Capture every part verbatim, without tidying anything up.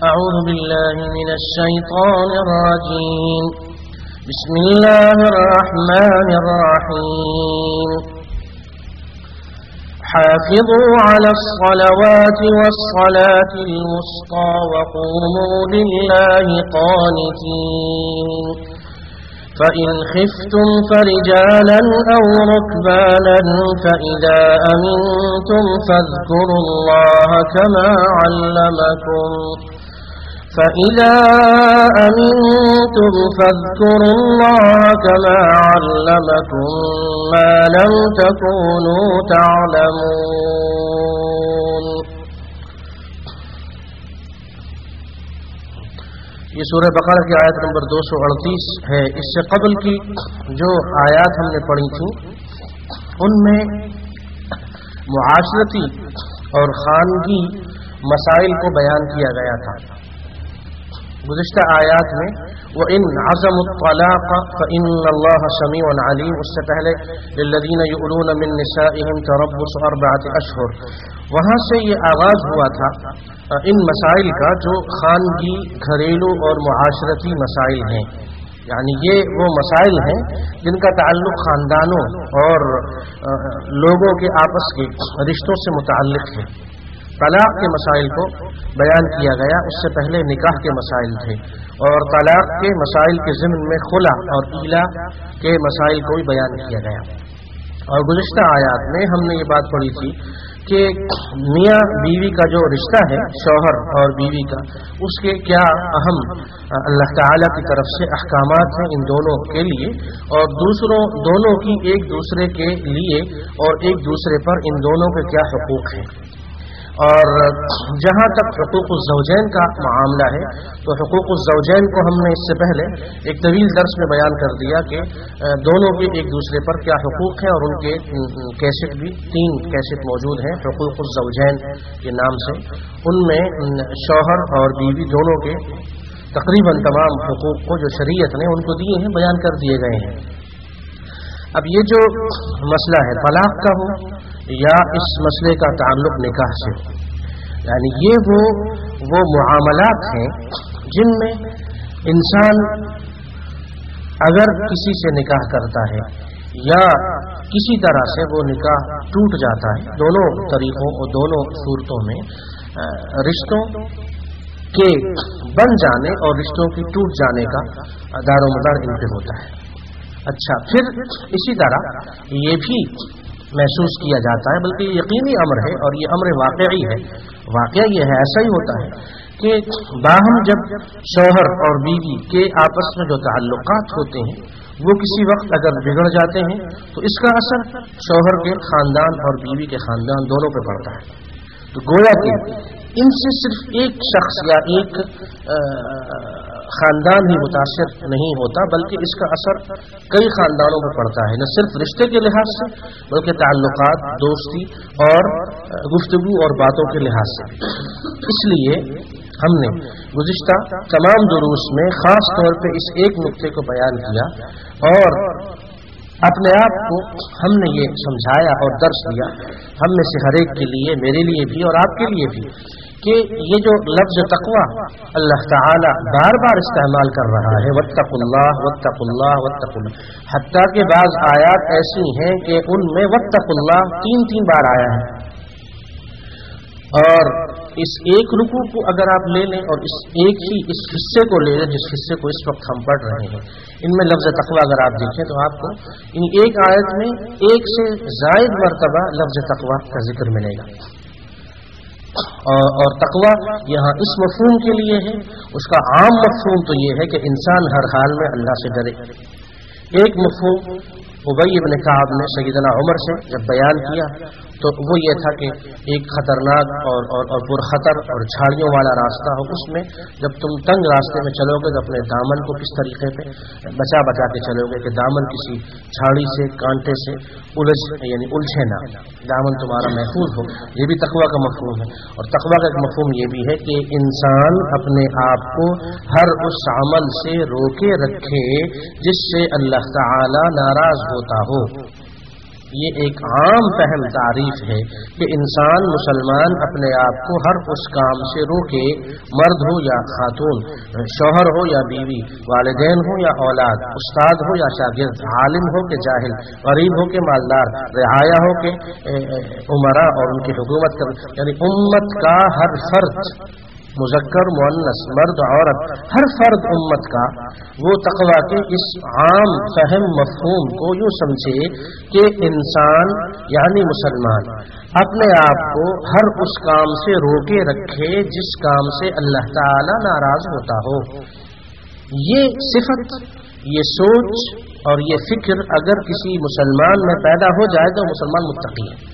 أعوذ بالله من الشيطان الرجيم بسم الله الرحمن الرحيم حافظوا على الصلوات والصلاة الوسطى وقوموا لله قانتين فإن خفتم فرجالا أو ركبانا فإذا أمنتم فاذكروا الله كما علمكم فإذا أمنتم فاذكروا الله كما علمكم ما لم تكونوا تعلمون. یہ سورہ بقرہ کی آیت نمبر دو سو اڑتیس ہے. اس سے قبل کی جو آیات ہم نے پڑھی تھیں ان میں معاشرتی اور خانگی مسائل کو بیان کیا گیا تھا. گزشتہ آیات میں وَإِنْ عَزَمُوا الطَّلَاقَ فَإِنَّ اللَّهَ سَمِيعٌ عَلِيمٌ، اس سے پہلے لِلَّذِينَ يُؤْلُونَ مِن نِّسَائِهِمْ تَرَبُّصُ أَرْبَعَةِ أَشْهُرٍ. وہاں سے یہ آغاز ہوا تھا ان مسائل کا جو خانگی، گھریلو اور معاشرتی مسائل ہیں. یعنی یہ وہ مسائل ہیں جن کا تعلق خاندانوں اور لوگوں کے آپس کے رشتوں سے متعلق ہے. طلاق کے مسائل کو بیان کیا گیا، اس سے پہلے نکاح کے مسائل تھے، اور طلاق کے مسائل کے ضمن میں خلع اور ایلا کے مسائل کو بھی بیان کیا گیا. اور گزشتہ آیات میں ہم نے یہ بات پڑھی تھی کہ میاں بیوی کا جو رشتہ ہے، شوہر اور بیوی کا، اس کے کیا اہم اللہ تعالی کی طرف سے احکامات ہیں ان دونوں کے لیے، اور دوسروں دونوں کی ایک دوسرے کے لیے اور ایک دوسرے پر ان دونوں کے کیا حقوق ہیں. اور جہاں تک حقوق الزوجین کا معاملہ ہے تو حقوق الزوجین کو ہم نے اس سے پہلے ایک طویل درس میں بیان کر دیا کہ دونوں کے ایک دوسرے پر کیا حقوق ہیں، اور ان کے کیسٹ بھی تین کیسٹ موجود ہیں حقوق الزوجین کے نام سے. ان میں شوہر اور بیوی دونوں کے تقریباً تمام حقوق کو جو شریعت نے ان کو دیے ہیں بیان کر دیے گئے ہیں. اب یہ جو مسئلہ ہے طلاق کا ہو یا اس مسئلے کا تعلق نکاح سے، یعنی یہ وہ وہ معاملات ہیں جن میں انسان اگر کسی سے نکاح کرتا ہے یا کسی طرح سے وہ نکاح ٹوٹ جاتا ہے، دونوں طریقوں اور دونوں صورتوں میں رشتوں کے بن جانے اور رشتوں کی ٹوٹ جانے کا دار و مدار ان پہ ہوتا ہے. اچھا، پھر اسی طرح یہ بھی محسوس کیا جاتا ہے، بلکہ یہ یقینی امر ہے اور یہ امر واقعی ہے. واقعہ یہ ہے، ایسا ہی ہوتا ہے کہ باہم جب شوہر اور بیوی کے آپس میں جو تعلقات ہوتے ہیں وہ کسی وقت اگر بگڑ جاتے ہیں تو اس کا اثر شوہر کے خاندان اور بیوی کے خاندان دونوں پہ پڑتا ہے. تو گویا کہ ان سے صرف ایک شخص یا ایک خاندان ہی متاثر نہیں ہوتا، بلکہ اس کا اثر کئی خاندانوں پر پڑتا ہے، نہ صرف رشتے کے لحاظ سے بلکہ تعلقات، دوستی اور گفتگو اور باتوں کے لحاظ سے. اس لیے ہم نے گزشتہ تمام دروس میں خاص طور پہ اس ایک نقطے کو بیان کیا اور اپنے آپ کو ہم نے یہ سمجھایا اور درس دیا، ہم میں سے ہر ایک کے لیے، میرے لیے بھی اور آپ کے لیے بھی، کہ یہ جو لفظ تقوی اللہ تعالی بار بار استعمال کر رہا ہے، واتقوا اللہ واتقوا اللہ واتقوا اللہ، حتیٰ کہ بعض آیات ایسی ہیں کہ ان میں واتقوا اللہ تین تین بار آیا ہے. اور اس ایک رکوع کو اگر آپ لے لیں اور اس ایک ہی اس حصے کو لے لیں جس حصے کو اس وقت ہم پڑھ رہے ہیں، ان میں لفظ تقوی اگر آپ دیکھیں تو آپ کو ان ایک آیت میں ایک سے زائد مرتبہ لفظ تقوی کا ذکر ملے گا. اور تقوی یہاں اس مفہوم کے لیے ہے، اس کا عام مفہوم تو یہ ہے کہ انسان ہر حال میں اللہ سے ڈرے. ایک مفہوم ابی ابن کعب نے سیدنا عمر سے جب بیان کیا تو وہ یہ تھا کہ ایک خطرناک اور اور, اور پرخطر اور جھاڑیوں والا راستہ ہو، اس میں جب تم تنگ راستے میں چلو گے تو اپنے دامن کو کس طریقے پہ بچا بچا کے چلو گے کہ دامن کسی جھاڑی سے، کانٹے سے الجھ یعنی الجھے نہ، دامن تمہارا محفوظ ہو. یہ بھی تقوی کا مفہوم ہے. اور تقوی کا ایک مفہوم یہ بھی ہے کہ انسان اپنے آپ کو ہر اس عمل سے روکے رکھے جس سے اللہ تعالی ناراض ہوتا ہو. یہ ایک عام فہم تعریف ہے کہ انسان مسلمان اپنے آپ کو ہر اس کام سے روکے، مرد ہو یا خاتون، شوہر ہو یا بیوی، والدین ہو یا اولاد، استاد ہو یا شاگرد، عالم ہو کہ جاہل، غریب ہو کہ مالدار، رعایا ہو کہ امراء اور ان کی حکومت کر، یعنی امت کا ہر فرد، مذکر مؤنث، مرد عورت، ہر فرد امت کا وہ تقویٰ کے اس عام فہم مفہوم کو یوں سمجھے کہ انسان یعنی مسلمان اپنے آپ کو ہر اس کام سے روکے رکھے جس کام سے اللہ تعالی ناراض ہوتا ہو۔ یہ صفت، یہ سوچ اور یہ فکر اگر کسی مسلمان میں پیدا ہو جائے تو مسلمان متقی ہے۔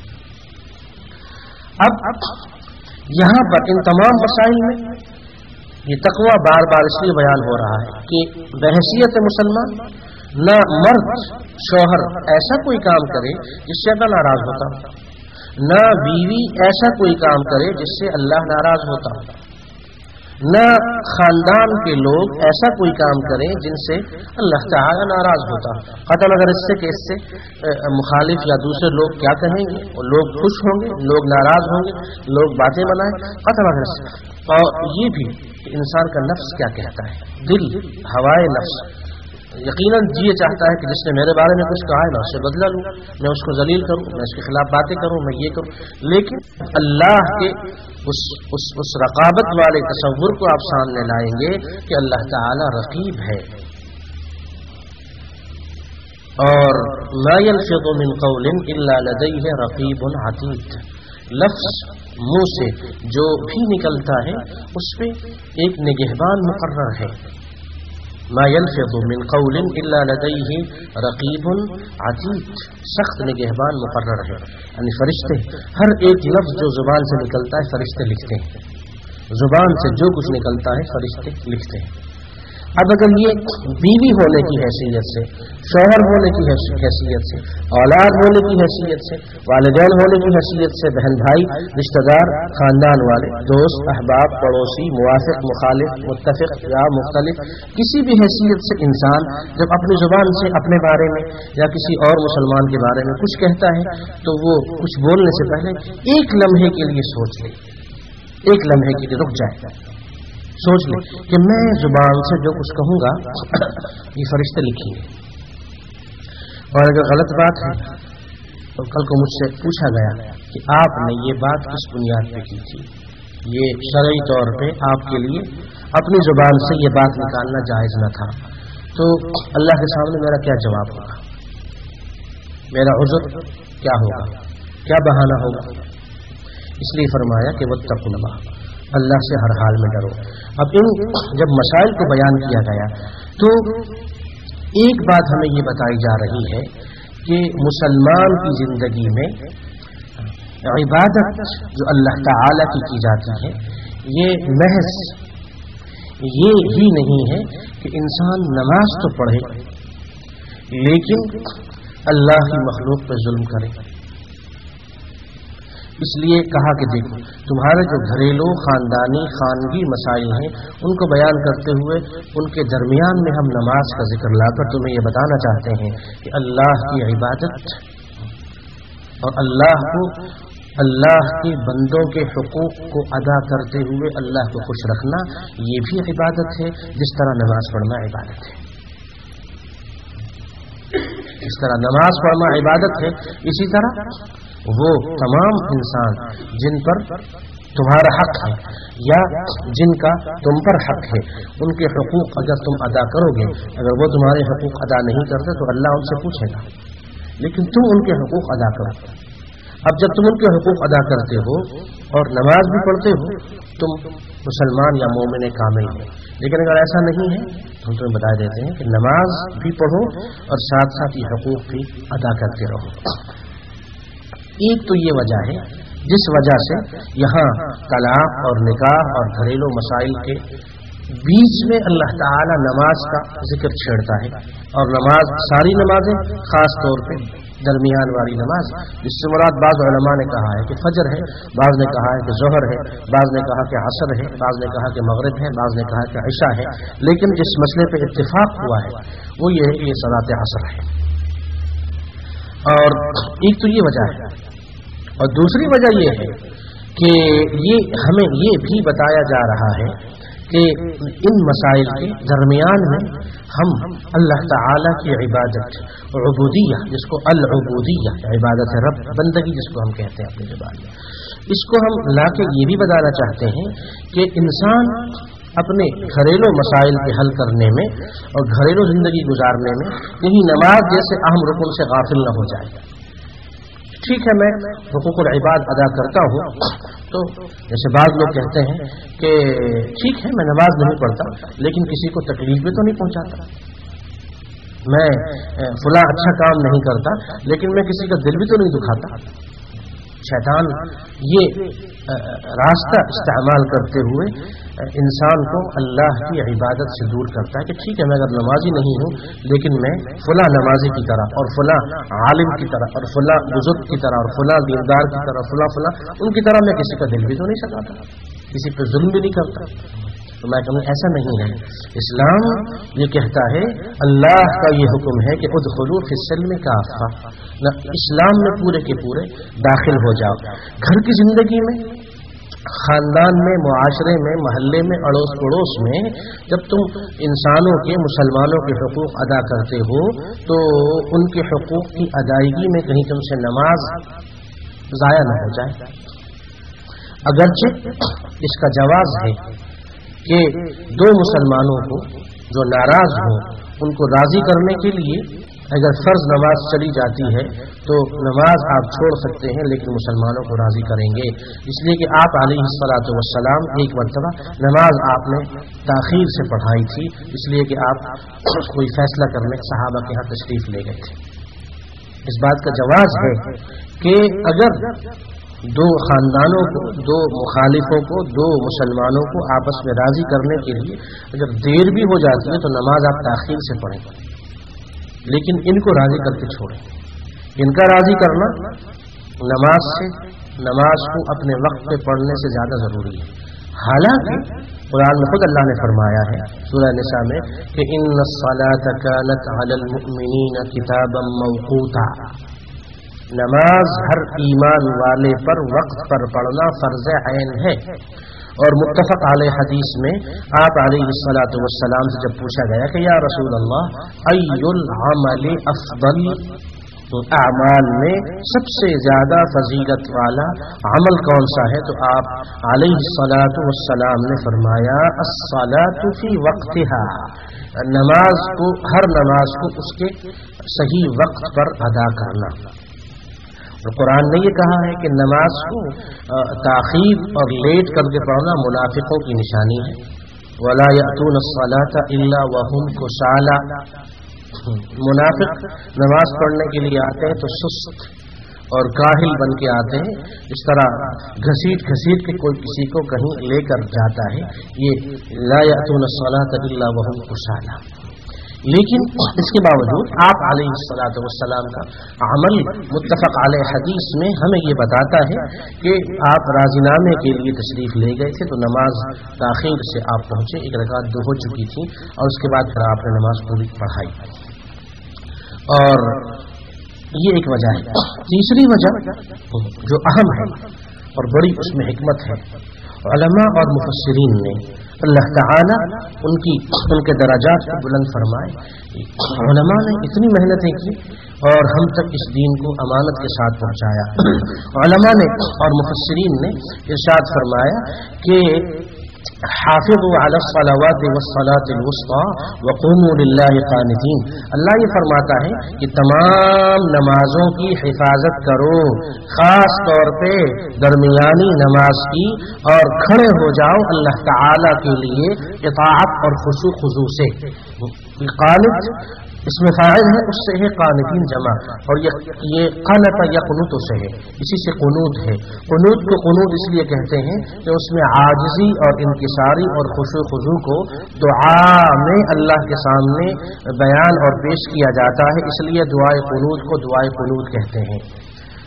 اب یہاں پر ان تمام مسائل میں یہ تقویٰ بار بار اس لیے بیان ہو رہا ہے کہ بحیثیت مسلمان نہ مرد شوہر ایسا کوئی کام کرے جس سے اللہ ناراض ہوتا، نہ بیوی ایسا کوئی کام کرے جس سے اللہ ناراض ہوتا، نہ خاندان کے لوگ ایسا کوئی کام کریں جن سے اللہ تعالی ناراض ہوتا۔ قطع نظر اس سے کہ اس سے مخالف یا دوسرے لوگ کیا کہیں گے، لوگ خوش ہوں گے، لوگ ناراض ہوں گے، لوگ باتیں بنائیں، قطع نظر سے۔ اور یہ بھی کہ انسان کا نفس کیا کہتا ہے، دل، ہوائے نفس یقیناً یہ چاہتا ہے کہ جس نے میرے بارے میں کچھ کہا ہے میں اس سے بدلہ لوں، میں اس کو ذلیل کروں، میں اس کے خلاف باتیں کروں، میں یہ کروں۔ لیکن اللہ کے اس, اس, اس رقابت والے تصور کو آپ سامنے لائیں گے کہ اللہ تعالی رقیب ہے، اور ما يلفظ من قول الا لديه رقیب عتید، لفظ منہ سے جو بھی نکلتا ہے اس پہ ایک نگہبان مقرر ہے۔ ما يلفظ من قول الا لديه رقیب عتید، سخت نگہبان مقرر ہے، یعنی فرشتے ہر ایک لفظ جو زبان سے نکلتا ہے فرشتے لکھتے ہیں، زبان سے جو کچھ نکلتا ہے فرشتے لکھتے ہیں۔ اب اگر یہ بیوی ہونے کی حیثیت سے، شوہر ہونے کی حیثیت سے، اولاد ہونے کی حیثیت سے، والدین ہونے کی حیثیت سے، بہن بھائی، رشتہ دار، خاندان والے، دوست، احباب، پڑوسی، موافق، مخالف، متفق یا مختلف، کسی بھی حیثیت سے انسان جب اپنی زبان سے اپنے بارے میں یا کسی اور مسلمان کے بارے میں کچھ کہتا ہے تو وہ کچھ بولنے سے پہلے ایک لمحے کے لیے سوچ لے، ایک لمحے کے لیے رک جائے، سوچ لیں کہ میں زبان سے جو کچھ کہوں گا یہ فرشتے لکھیں گے، اور اگر غلط بات ہے تو کل کو مجھ سے پوچھا گیا کہ آپ نے یہ بات کس بنیاد پہ کی تھی، یہ شرعی طور پہ آپ کے لیے اپنی زبان سے یہ بات نکالنا جائز نہ تھا، تو اللہ کے سامنے میرا کیا جواب ہوگا، میرا عذر کیا ہوگا، کیا بہانہ ہوگا؟ اس لیے فرمایا کہ واتقوا اللہ، اللہ سے ہر حال میں ڈرو۔ اب ان جب مسائل کو بیان کیا گیا تو ایک بات ہمیں یہ بتائی جا رہی ہے کہ مسلمان کی زندگی میں عبادت جو اللہ تعالی کی کی جاتی ہے یہ محض یہ ہی نہیں ہے کہ انسان نماز تو پڑھے لیکن اللہ کی مخلوق پہ ظلم کرے۔ اس لیے کہا کہ دیکھو تمہارے جو گھریلو خاندانی خانگی مسائل ہیں ان کو بیان کرتے ہوئے ان کے درمیان میں ہم نماز کا ذکر لا کر تمہیں یہ بتانا چاہتے ہیں کہ اللہ کی عبادت اور اللہ کو اللہ کے بندوں کے حقوق کو ادا کرتے ہوئے اللہ کو خوش رکھنا یہ بھی عبادت ہے، جس طرح نماز پڑھنا عبادت ہے۔ اس طرح نماز پڑھنا عبادت ہے، اسی طرح وہ تمام انسان جن پر تمہارا حق ہے یا جن کا تم پر حق ہے ان کے حقوق اگر تم ادا کرو گے، اگر وہ تمہارے حقوق ادا نہیں کرتے تو اللہ ان سے پوچھے گا، لیکن تم ان کے حقوق ادا کرو۔ اب جب تم ان کے حقوق ادا کرتے ہو اور نماز بھی پڑھتے ہو تم مسلمان یا مومن کامل ہو، لیکن اگر ایسا نہیں ہے تو ہم تمہیں بتا دیتے ہیں کہ نماز بھی پڑھو اور ساتھ ساتھ یہ حقوق بھی ادا کرتے رہو۔ ایک تو یہ وجہ ہے جس وجہ سے یہاں طلاق اور نکاح اور گھریلو مسائل کے بیچ میں اللہ تعالی نماز کا ذکر چھیڑتا ہے، اور نماز ساری نمازیں خاص طور پہ درمیان والی نماز، جس سے مراد بعض علماء نے کہا ہے کہ فجر ہے، بعض نے کہا ہے کہ ظہر ہے، بعض نے کہا کہ عصر ہے، بعض نے کہا کہ مغرب ہے، بعض نے کہا کہ عشاء ہے، لیکن جس مسئلے پہ اتفاق ہوا ہے وہ یہ ہے کہ یہ صلاۃ عصر ہے۔ اور ایک تو یہ وجہ ہے، اور دوسری وجہ یہ ہے کہ یہ ہمیں یہ بھی بتایا جا رہا ہے کہ ان مسائل کے درمیان میں ہم اللہ تعالی کی عبادت عبودیہ، جس کو العبودیہ عبادت رب بندگی جس کو ہم کہتے ہیں اپنی زبان میں، اس کو ہم لا کے یہ بھی بتانا چاہتے ہیں کہ انسان اپنے گھریلو مسائل کے حل کرنے میں اور گھریلو زندگی گزارنے میں یہی نماز جیسے اہم رکن سے غافل نہ ہو جائے۔ ٹھیک ہے، میں حقوق العباد ادا کرتا ہوں، تو جیسے بعض لوگ کہتے ہیں کہ ٹھیک ہے میں نماز نہیں پڑھتا لیکن کسی کو تکلیف بھی تو نہیں پہنچاتا، میں فلاں اچھا کام نہیں کرتا لیکن میں کسی کا دل بھی تو نہیں دکھاتا۔ شیطان یہ راستہ استعمال کرتے ہوئے انسان کو اللہ کی عبادت سے دور کرتا ہے کہ ٹھیک ہے میں اگر نمازی نہیں ہوں لیکن میں فلاں نمازی کی طرح اور فلاں عالم کی طرح اور فلاں بزرگ کی طرح اور فلاں دیندار کی طرح فلاں فلاں ان کی طرح میں کسی کا دل بھی تو نہیں سکاتا، کسی پہ ظلم بھی نہیں کرتا۔ تو میں کہوں ایسا نہیں ہے، اسلام یہ کہتا ہے، اللہ کا یہ حکم ہے کہ ادخلوا فی السلم کافہ، اسلام میں پورے کے پورے داخل ہو جاؤ۔ گھر کی زندگی میں، خاندان میں، معاشرے میں، محلے میں، اڑوس پڑوس میں جب تم انسانوں کے، مسلمانوں کے حقوق ادا کرتے ہو تو ان کے حقوق کی ادائیگی میں کہیں تم سے نماز ضائع نہ ہو جائے۔ اگرچہ اس کا جواز ہے کہ دو مسلمانوں کو جو ناراض ہوں ان کو راضی کرنے کے لیے اگر فرض نماز چلی جاتی ہے تو نماز آپ چھوڑ سکتے ہیں لیکن مسلمانوں کو راضی کریں گے، اس لیے کہ آپ علیہ الصلاۃ والسلام ایک مرتبہ نماز آپ نے تاخیر سے پڑھائی تھی، اس لیے کہ آپ کوئی فیصلہ کرنے صحابہ کے ہاں تشریف لے گئے تھے۔ اس بات کا جواز ہے کہ اگر دو خاندانوں کو، دو مخالفوں کو، دو مسلمانوں کو آپس میں راضی کرنے کے لیے اگر دیر بھی ہو جاتی ہے تو نماز آپ تاخیر سے پڑھیں، لیکن ان کو راضی کر کے چھوڑیں۔ ان کا راضی کرنا نماز سے، نماز کو اپنے وقت پہ پڑھنے سے زیادہ ضروری ہے۔ حالانکہ قرآن میں خود اللہ نے فرمایا ہے سورہ نساء میں کہ ان الصلاۃ کانت علی المؤمنین کتابا موقوتا، نماز ہر ایمان والے پر وقت پر پڑھنا فرض عین ہے۔ اور متفق علیہ حدیث میں آپ علیہ الصلاۃ والسلام سے جب پوچھا گیا کہ یا رسول اللہ ای العمل افضل، تو اعمال میں سب سے زیادہ فضیلت والا عمل کون سا ہے، تو آپ علیہ الصلاۃ والسلام نے فرمایا الصلاۃ فی وقتها، نماز کو، ہر نماز کو اس کے صحیح وقت پر ادا کرنا۔ تو قرآن نے یہ کہا ہے کہ نماز کو تاخیر اور لیٹ کر کے پڑھنا منافقوں کی نشانی ہے۔ وَلَا يَأْتُونَ الصَّلَاةَ إِلَّا وَهُمْ كُسَالَىٰ، منافق نماز پڑھنے کے لیے آتے ہیں تو سست اور کاہل بن کے آتے ہیں، اس طرح گھسیٹ گھسیٹ کے کوئی کسی کو کہیں لے کر جاتا ہے، یہ لَا يَأْتُونَ الصَّلَاةَ إِلَّا وَهُمْ كُسَالَىٰ۔ لیکن اس کے باوجود آپ علیہ الصلاۃ والسلام کا عمل متفق علیہ حدیث میں ہمیں یہ بتاتا ہے کہ آپ راضی نامے کے لیے تشریف لے گئے تھے تو نماز تاخیر سے آپ پہنچے، ایک رکعت دو ہو چکی تھی اور اس کے بعد پھر آپ نے نماز پوری پڑھائی، اور یہ ایک وجہ ہے۔ تیسری وجہ جو اہم ہے اور بڑی اس میں حکمت ہے، علماء اور مفسرین نے اللہ تعالی ان کی ان کے درجات کو بلند فرمائے، علماء نے اتنی محنتیں کی اور ہم تک اس دین کو امانت کے ساتھ پہنچایا۔ علماء نے اور مفسرین نے ارشاد فرمایا کہ حافظوا علی الصلوات والصلاة الوسطى وقوموا للہ قانتین، اللہ یہ فرماتا ہے کہ تمام نمازوں کی حفاظت کرو، خاص طور پہ درمیانی نماز کی، اور کھڑے ہو جاؤ اللہ تعالی کے لیے اطاعت اور خشوع خضوع سے۔ قانت اس میں فاعل ہے، اس سے ہے قانتین جمع، اور یہ قنت یقنت سے ہے، اسی سے قنوت ہے۔ قنوت کو قنوت اس لیے کہتے ہیں کہ اس میں عاجزی اور انکساری اور خشوع خضوع کو دعا میں اللہ کے سامنے بیان اور پیش کیا جاتا ہے، اس لیے دعائے قنوت کو دعائے قنوت کہتے ہیں۔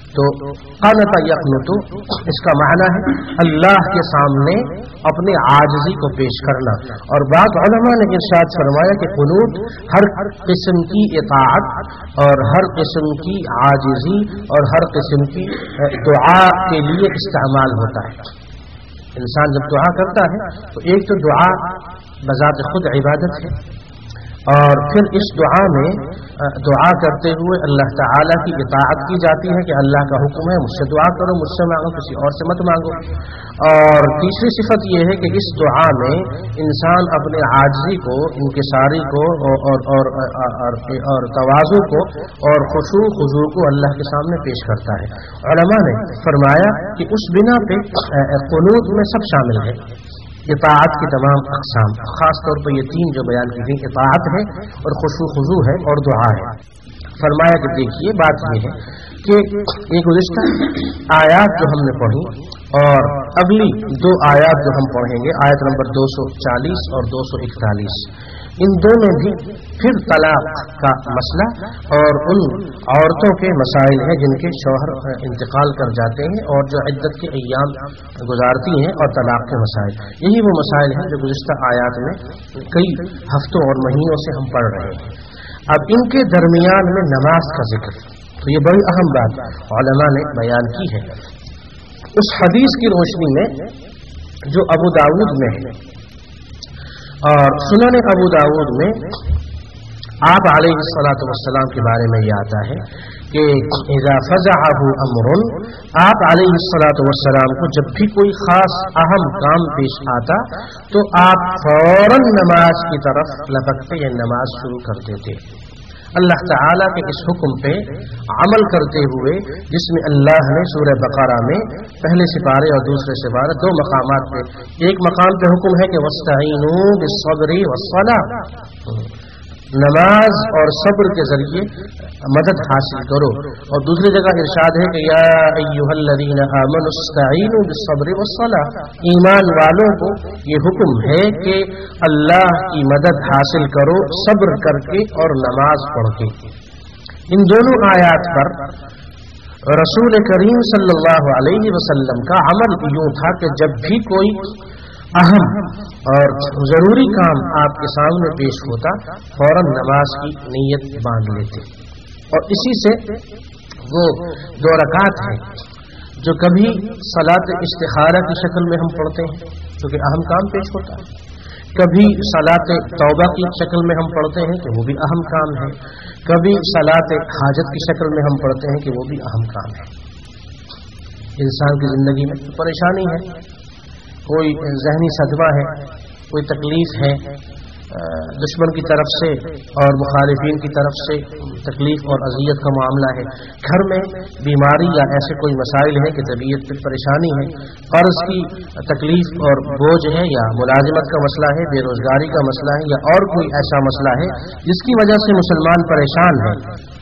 تو قنط یقنط اس کا معنی ہے اللہ کے سامنے اپنے عاجزی کو پیش کرنا. اور بعض علماء نے ارشاد فرمایا کہ قنوت ہر قسم کی اطاعت اور ہر قسم کی عاجزی اور ہر قسم کی دعا کے لیے استعمال ہوتا ہے. انسان جب دعا کرتا ہے تو ایک تو دعا بذات خود عبادت ہے، اور پھر اس دعا میں دعا کرتے ہوئے اللہ تعالیٰ کی اطاعت کی جاتی ہے کہ اللہ کا حکم ہے مجھ سے دعا کرو، مجھ سے مانگو، کسی اور سے مت مانگو. اور تیسری صفت یہ ہے کہ اس دعا میں انسان اپنے عاجزی کو، انکساری کو اور اور اور, اور تواضع کو اور خشوع خضوع کو اللہ کے سامنے پیش کرتا ہے. علماء نے فرمایا کہ اس بنا پہ قنوت میں سب شامل ہے، اطاعت کی تمام اقسام، خاص طور پر یہ تین جو بیان کی گئی، اطاعت ہے اور خشوع خضوع ہے اور دعا ہے. فرمایا کہ دیکھیے بات یہ ہے کہ یہ گزشتہ آیات جو ہم نے پڑھی اور اگلی دو آیات جو ہم پڑھیں گے، آیت نمبر دو سو چالیس اور دو سو اکتالیس، ان دو میں بھی پھر طلاق کا مسئلہ اور ان عورتوں کے مسائل ہیں جن کے شوہر انتقال کر جاتے ہیں اور جو عدت کے ایام گزارتی ہیں، اور طلاق کے مسائل. یہی وہ مسائل ہیں جو گزشتہ آیات میں کئی ہفتوں اور مہینوں سے ہم پڑھ رہے ہیں. اب ان کے درمیان میں نماز کا ذکر، تو یہ بڑی اہم بات علماء نے بیان کی ہے. اس حدیث کی روشنی میں جو ابو داؤد میں ہے اور سنن ابو داؤد میں آپ علیہ الصلوۃ والسلام کے بارے میں یہ آتا ہے کہ اذا فزعه امر، آپ علیہ الصلوۃ والسلام کو جب بھی کوئی خاص اہم کام پیش آتا تو آپ فوراً نماز کی طرف لپکتے یا نماز شروع کرتے تھے. اللہ تعالیٰ کے اس حکم پہ عمل کرتے ہوئے جس میں اللہ نے سورہ بقرہ میں پہلے سپارے اور دوسرے سپارے دو مقامات پہ، ایک مقام پہ حکم ہے کہ وَاسْتَعِينُوا بِالصَّبْرِ وَالصَّلَاةِ، نماز اور صبر کے ذریعے مدد حاصل کرو، اور دوسری جگہ ارشاد ہے کہ یا ایھا الذین آمنوا استعینوا بالصبر والصلاۃ، ایمان والوں کو یہ حکم ہے کہ اللہ کی مدد حاصل کرو صبر کر کے اور نماز پڑھ کے. ان دونوں آیات پر رسول کریم صلی اللہ علیہ وسلم کا عمل یوں تھا کہ جب بھی کوئی اہم اور ضروری کام آپ کے سامنے پیش ہوتا فوراً نماز کی نیت باندھ لیتے. اور اسی سے وہ دو رکعت ہیں جو کبھی صلاۃ استخارہ کی شکل میں ہم پڑھتے ہیں کیونکہ اہم کام پیش ہوتا ہے، کبھی صلاۃ توبہ کی شکل میں ہم پڑھتے ہیں کہ وہ بھی اہم کام ہے، کبھی صلاۃ حاجت کی شکل میں ہم پڑھتے ہیں کہ وہ بھی اہم کام ہے. انسان کی زندگی میں پریشانی ہے، کوئی ذہنی صدمہ ہے، کوئی تکلیف ہے، دشمن کی طرف سے اور مخالفین کی طرف سے تکلیف اور اذیت کا معاملہ ہے، گھر میں بیماری یا ایسے کوئی مسائل ہیں کہ طبیعت پہ پریشانی ہے، قرض کی تکلیف اور بوجھ ہے، یا ملازمت کا مسئلہ ہے، بے روزگاری کا مسئلہ ہے، یا اور کوئی ایسا مسئلہ ہے جس کی وجہ سے مسلمان پریشان ہے.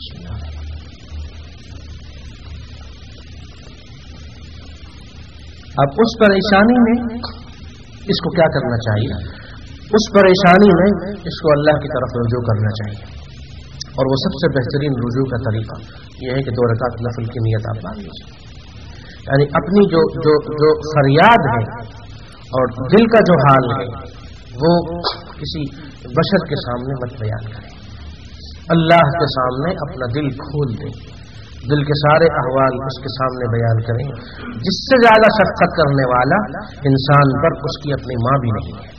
اب اس پریشانی میں اس کو کیا کرنا چاہیے؟ اس پریشانی میں اس کو اللہ کی طرف رجوع کرنا چاہیے، اور وہ سب سے بہترین رجوع کا طریقہ یہ ہے کہ دو رکعت نفل کی نیت آپ باندھ لیجیے. یعنی اپنی جو جو جو فریاد ہے اور دل کا جو حال ہے وہ کسی بشر کے سامنے مت بیان کریں، اللہ کے سامنے اپنا دل کھول دیں، دل کے سارے احوال اس کے سامنے بیان کریں. جس سے زیادہ شفقت کرنے والا انسان پر اس کی اپنی ماں بھی نہیں ہے،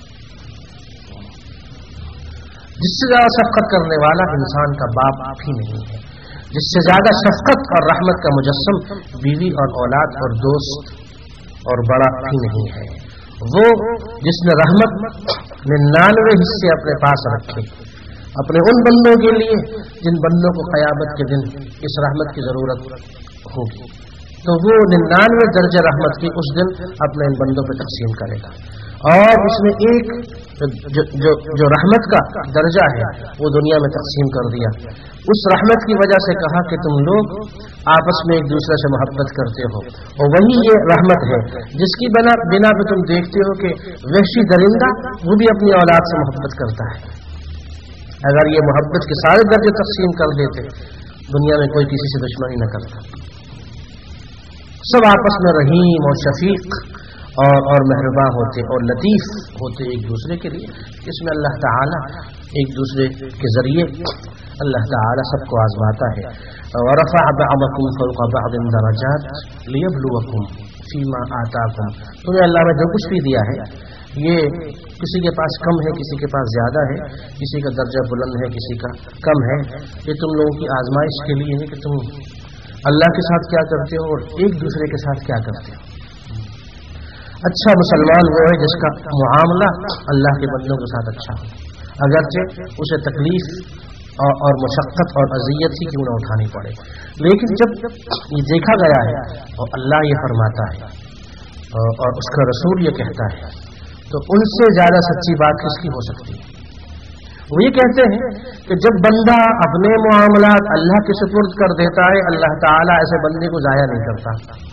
جس سے زیادہ شفقت کرنے والا انسان کا باپ بھی نہیں ہے، جس سے زیادہ شفقت اور رحمت کا مجسم بیوی اور اولاد اور دوست اور بڑا بھی نہیں ہے. وہ جس نے رحمت ننانوے حصے اپنے پاس رکھے اپنے ان بندوں کے لیے جن بندوں کو قیامت کے دن اس رحمت کی ضرورت ہوگی، تو وہ ننانوے درجہ رحمت کی اس دن اپنے ان بندوں پہ تقسیم کرے گا. اور اس نے ایک جو, جو, جو رحمت کا درجہ ہے وہ دنیا میں تقسیم کر دیا. اس رحمت کی وجہ سے کہا کہ تم لوگ آپس میں ایک دوسرے سے محبت کرتے ہو، اور وہی یہ رحمت ہے جس کی بنا بنا پہ تم دیکھتے ہو کہ وحشی درندہ وہ بھی اپنی اولاد سے محبت کرتا ہے. اگر یہ محبت کے سارے درجے تقسیم کر دیتے دنیا میں کوئی کسی سے دشمنی نہ کرتا. सब आपस में रहीम और शफीक और और मेहरबान होते और लतीफ़ होते एक दूसरे के लिए। इसमें अल्लाह ताला एक दूसरे के ज़रिए अल्लाह ताला सबको आजमाता है। वरफ़अ बअदकुम फ़ौक़ बअदिन दरजात लियब्लुवकुम फ़ीमा आताकुम, तुम्हें अल्लाह ने जो कुछ भी दिया है ये किसी के पास कम है, किसी के पास ज़्यादा है, किसी का दर्जा बुलंद है, किसी का कम है, ये तुम लोगों की आजमाइश के लिए है कि तुम अल्लाह के साथ क्या करते हो और एक दूसरे के साथ क्या करते हो। अच्छा मुसलमान वो है जिसका मुआमला अल्लाह के बंदों के साथ अच्छा हो, अगरचे उसे तकलीफ और, और मुशक्क़त और अज़ियत ही क्यों न उठानी पड़े। लेकिन जब ये देखा गया है और अल्लाह ये फरमाता है और, और उसका रसूल ये कहता है, तो उनसे ज़्यादा सच्ची बात किसकी हो सकती है। वो ये कहते हैं कि जब बंदा अपने मुआमलात अल्लाह के सुपुर्द कर देता है, अल्लाह ताला ऐसे बंदे को ज़ाया नहीं करता।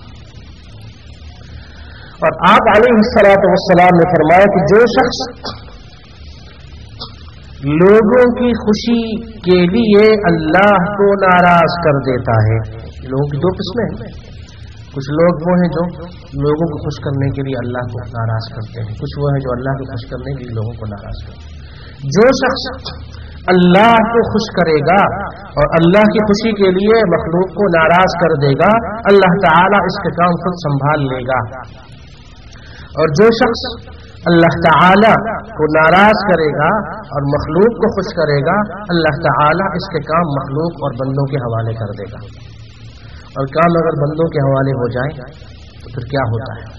और आप अलैहिस्सलातु वस्सलाम ने फरमाया कि जो शख्स लोगों की खुशी के लिए अल्लाह को नाराज कर देता है, लोगों की दो किस्में हैं, कुछ लोग वो हैं जो लोगों को खुश करने के लिए अल्लाह को नाराज करते हैं, कुछ वो हैं जो अल्लाह को खुश करने के लिए लोगों को नाराज करते हैं। जो शख्स अल्लाह को खुश करेगा और अल्लाह की खुशी के लिए मखलूक को नाराज कर देगा, अल्लाह ताला इसके काम खुद संभाल लेगा। और जो शख्स अल्लाह ताला को नाराज करेगा और मखलूक को खुश करेगा, अल्लाह ताला इसके काम मखलूक और बंदों के हवाले कर देगा। और काम अगर बंदों के हवाले हो जाए तो फिर क्या होता है,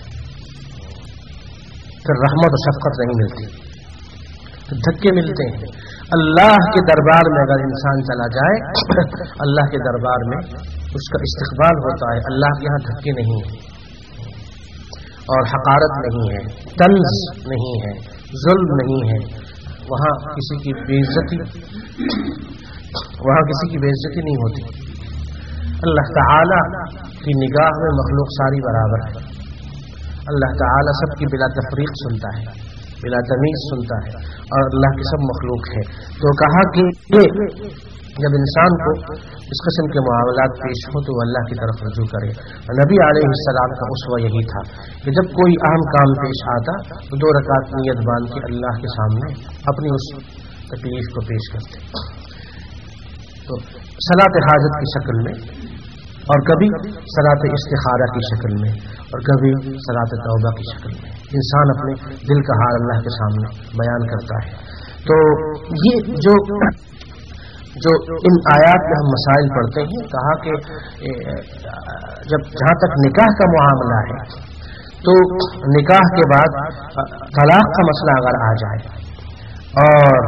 फिर रहमत और शफकत नहीं मिलती, तो धक्के मिलते हैं। अल्लाह के दरबार में अगर इंसान चला जाए अल्लाह के दरबार में उसका इस्तक़बाल होता है, अल्लाह के यहाँ धक्के नहीं है और हकारत नहीं है, तंज नहीं है, जुल्म नहीं है, वहाँ किसी की बेइज्जती वहाँ किसी की बेइज्जती नहीं होती। अल्लाह ताला की निगाह में मखलूक सारी बराबर है। अल्लाह ताला सबकी बिला तफरीक सुनता है, बिला तमीज़ सुनता है और अल्लाह की सब मखलूक है। तो कहा कि ये जब इंसान को इस किस्म के मामलात पेश हो तो अल्लाह की तरफ रजू करे। नबी अलैहिस्सलाम का उसवा यही था कि जब कोई अहम काम पेश आता तो दो रकात नियत बांध के अल्लाह के सामने अपनी उस तकलीफ को पेश करते। तो सलात हाजत की शक्ल में और कभी सलात इस्तिखारा की शक्ल में और कभी सलात तौबा की शक्ल में इंसान अपने दिल का हाल अल्लाह के सामने बयान करता है। तो ये जो जो इन आयात में हम मसाइल पढ़ते हैं, कहा कि जब जहाँ तक निकाह का मामला है तो निकाह के बाद तलाक का मसला अगर आ जाए और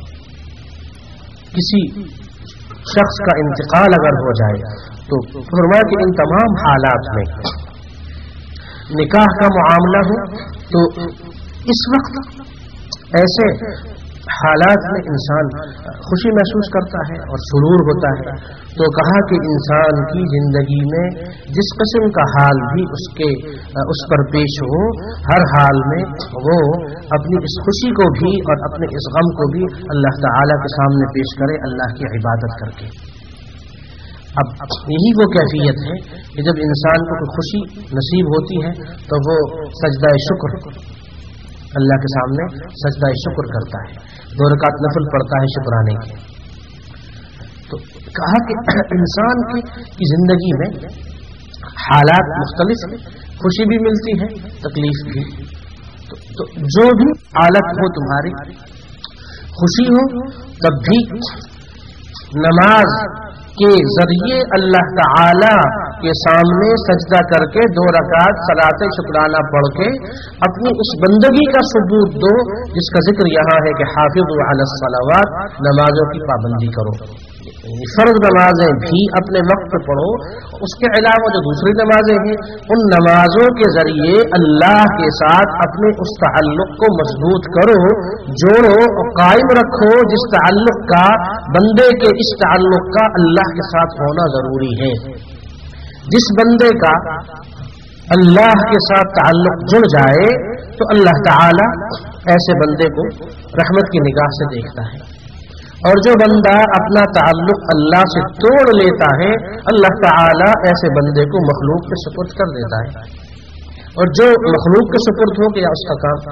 किसी शख्स का इंतकाल अगर हो जाए तो फरमाया कि इन तमाम हालात में निकाह का मामला हो तो इस वक्त ऐसे हालात में इंसान खुशी महसूस करता है और सुरूर होता है। तो कहा कि इंसान की जिंदगी में जिस किस्म का हाल भी उसके उस पर पेश हो, हर हाल में वो अपनी इस खुशी को भी और अपने इस गम को भी अल्लाह ताला के सामने पेश करे, अल्लाह की इबादत करके। अब यही वो कैफियत है कि जब इंसान को कोई खुशी नसीब होती है तो वो सजदा शुक्र अल्लाह के सामने सजदा शुक्र करता है, दो रकात नफल पढ़ता है शुक्राने की। तो कहा कि इंसान की, की जिंदगी में हालात मुख्तलिफ हैं, खुशी भी मिलती है, तकलीफ भी। तो, तो जो भी हालत हो तुम्हारी, खुशी हो तब भी नमाज के जरिए अल्लाह ताला के सामने सजदा करके दो रकात सलाते शुक्राना पढ़ के अपनी उस बंदगी का सबूत दो जिसका जिक्र यहाँ है कि हाफिज़ू अलस सलावात, नमाजों की पाबंदी करो। फर्ज नमाजें भी अपने वक्त पढ़ो, उसके अलावा जो दूसरी नमाजें हैं उन नमाजों के जरिए अल्लाह के साथ अपने उस ताल्लुक को मजबूत करो, जोड़ो और कायम रखो जिस ताल्लुक का बंदे के इस ताल्लुक का अल्लाह के साथ होना जरूरी है। जिस बंदे का अल्लाह के साथ ताल्लुक जुड़ जाए तो अल्लाह ताला ऐसे बंदे को रहमत की निगाह से देखता है। اور جو بندہ اپنا تعلق اللہ سے توڑ لیتا ہے اللہ تعالی ایسے بندے کو مخلوق کے سپرد کر دیتا ہے، اور جو مخلوق کے سپرد ہو گیا اس کا کام،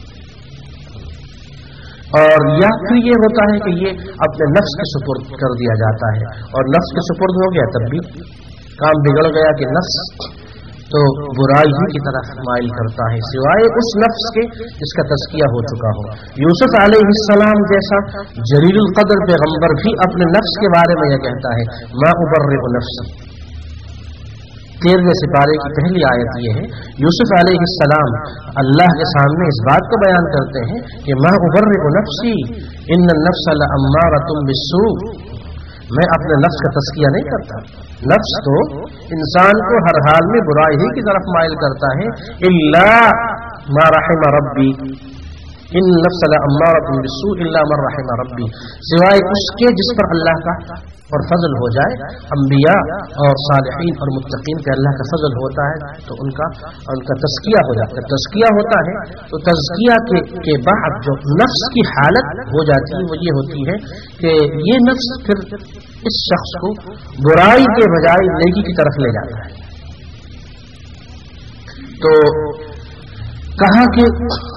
اور یا پھر یہ ہوتا ہے کہ یہ اپنے نفس کے سپرد کر دیا جاتا ہے، اور نفس کے سپرد ہو گیا تب بھی کام بگڑ گیا کہ نفس تو برائی ہی کی طرف مائل کرتا ہے سوائے اس نفس کے جس کا تزکیہ ہو چکا ہو۔ یوسف علیہ السلام جیسا جلیل القدر پیغمبر بھی اپنے نفس کے بارے میں یہ کہتا ہے ما ابرئ نفسی۔ تیرہویں سپارے کی پہلی آیت یہ ہے، یوسف علیہ السلام اللہ کے سامنے اس بات کو بیان کرتے ہیں کہ ما ابرئ نفسی ان النفس لامارۃ بالسوء، میں اپنے نفس کا تزکیہ نہیں کرتا، نفس تو انسان کو ہر حال میں برائی ہی کی طرف مائل کرتا ہے، الا ما رحم ربی، ان نفس لامارۃ بالسوء الا من رحم ربی، سوائے اس کے جس پر اللہ کا اور فضل ہو جائے، انبیاء اور صالحین اور متقین کے اللہ کا فضل ہوتا ہے تو ان کا ان کا تزکیہ ہو جاتا ہے۔ تزکیہ ہوتا ہے تو تزکیہ کے کے بعد جو نفس کی حالت ہو جاتی ہے وہ یہ ہوتی ہے کہ یہ نفس پھر اس شخص کو برائی کے بجائے نیکی کی طرف لے جاتا ہے۔ تو کہا کہ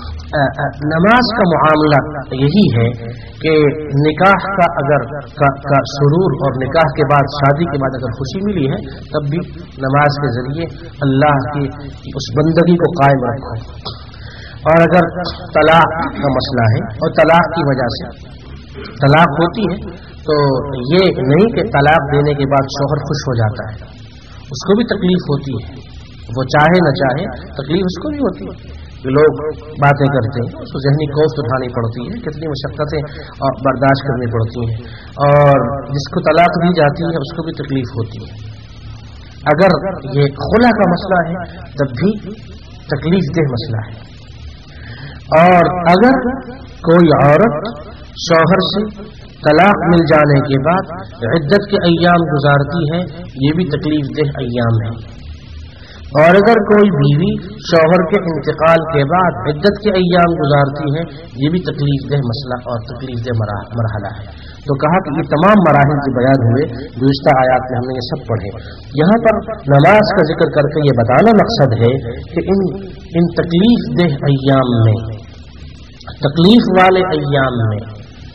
نماز کا معاملہ یہی ہے کہ نکاح کا اگر کا, کا سرور اور نکاح کے بعد شادی کے بعد اگر خوشی ملی ہے تب بھی نماز کے ذریعے اللہ کی اس بندگی کو قائم رکھو، اور اگر طلاق کا مسئلہ ہے اور طلاق کی وجہ سے طلاق ہوتی ہے تو یہ نہیں کہ طلاق دینے کے بعد شوہر خوش ہو جاتا ہے، اس کو بھی تکلیف ہوتی ہے، وہ چاہے نہ چاہے تکلیف اس کو بھی ہوتی ہے، لوگ باتیں کرتے ہیں اس کو ذہنی کوفت اٹھانی پڑتی ہے، کتنی مشقتیں برداشت کرنی پڑتی ہیں، اور جس کو طلاق دی جاتی ہے اس کو بھی تکلیف ہوتی ہے۔ اگر یہ خلا کا مسئلہ ہے تب بھی تکلیف دہ مسئلہ ہے، اور اگر کوئی عورت شوہر سے طلاق مل جانے کے بعد عدت کے ایام گزارتی ہے یہ بھی تکلیف دہ ایام ہے، اور اگر کوئی بیوی شوہر کے انتقال کے بعد عدت کے ایام گزارتی ہے یہ بھی تکلیف دہ مسئلہ اور تکلیف دہ مرحلہ ہے۔ تو کہا کہ یہ تمام مراحل کے بیان ہوئے گزشتہ آیات میں ہم نے یہ سب پڑھے۔ یہاں پر نماز کا ذکر کر کے یہ بتانا مقصد ہے کہ ان ان تکلیف دہ ایام میں، تکلیف والے ایام میں،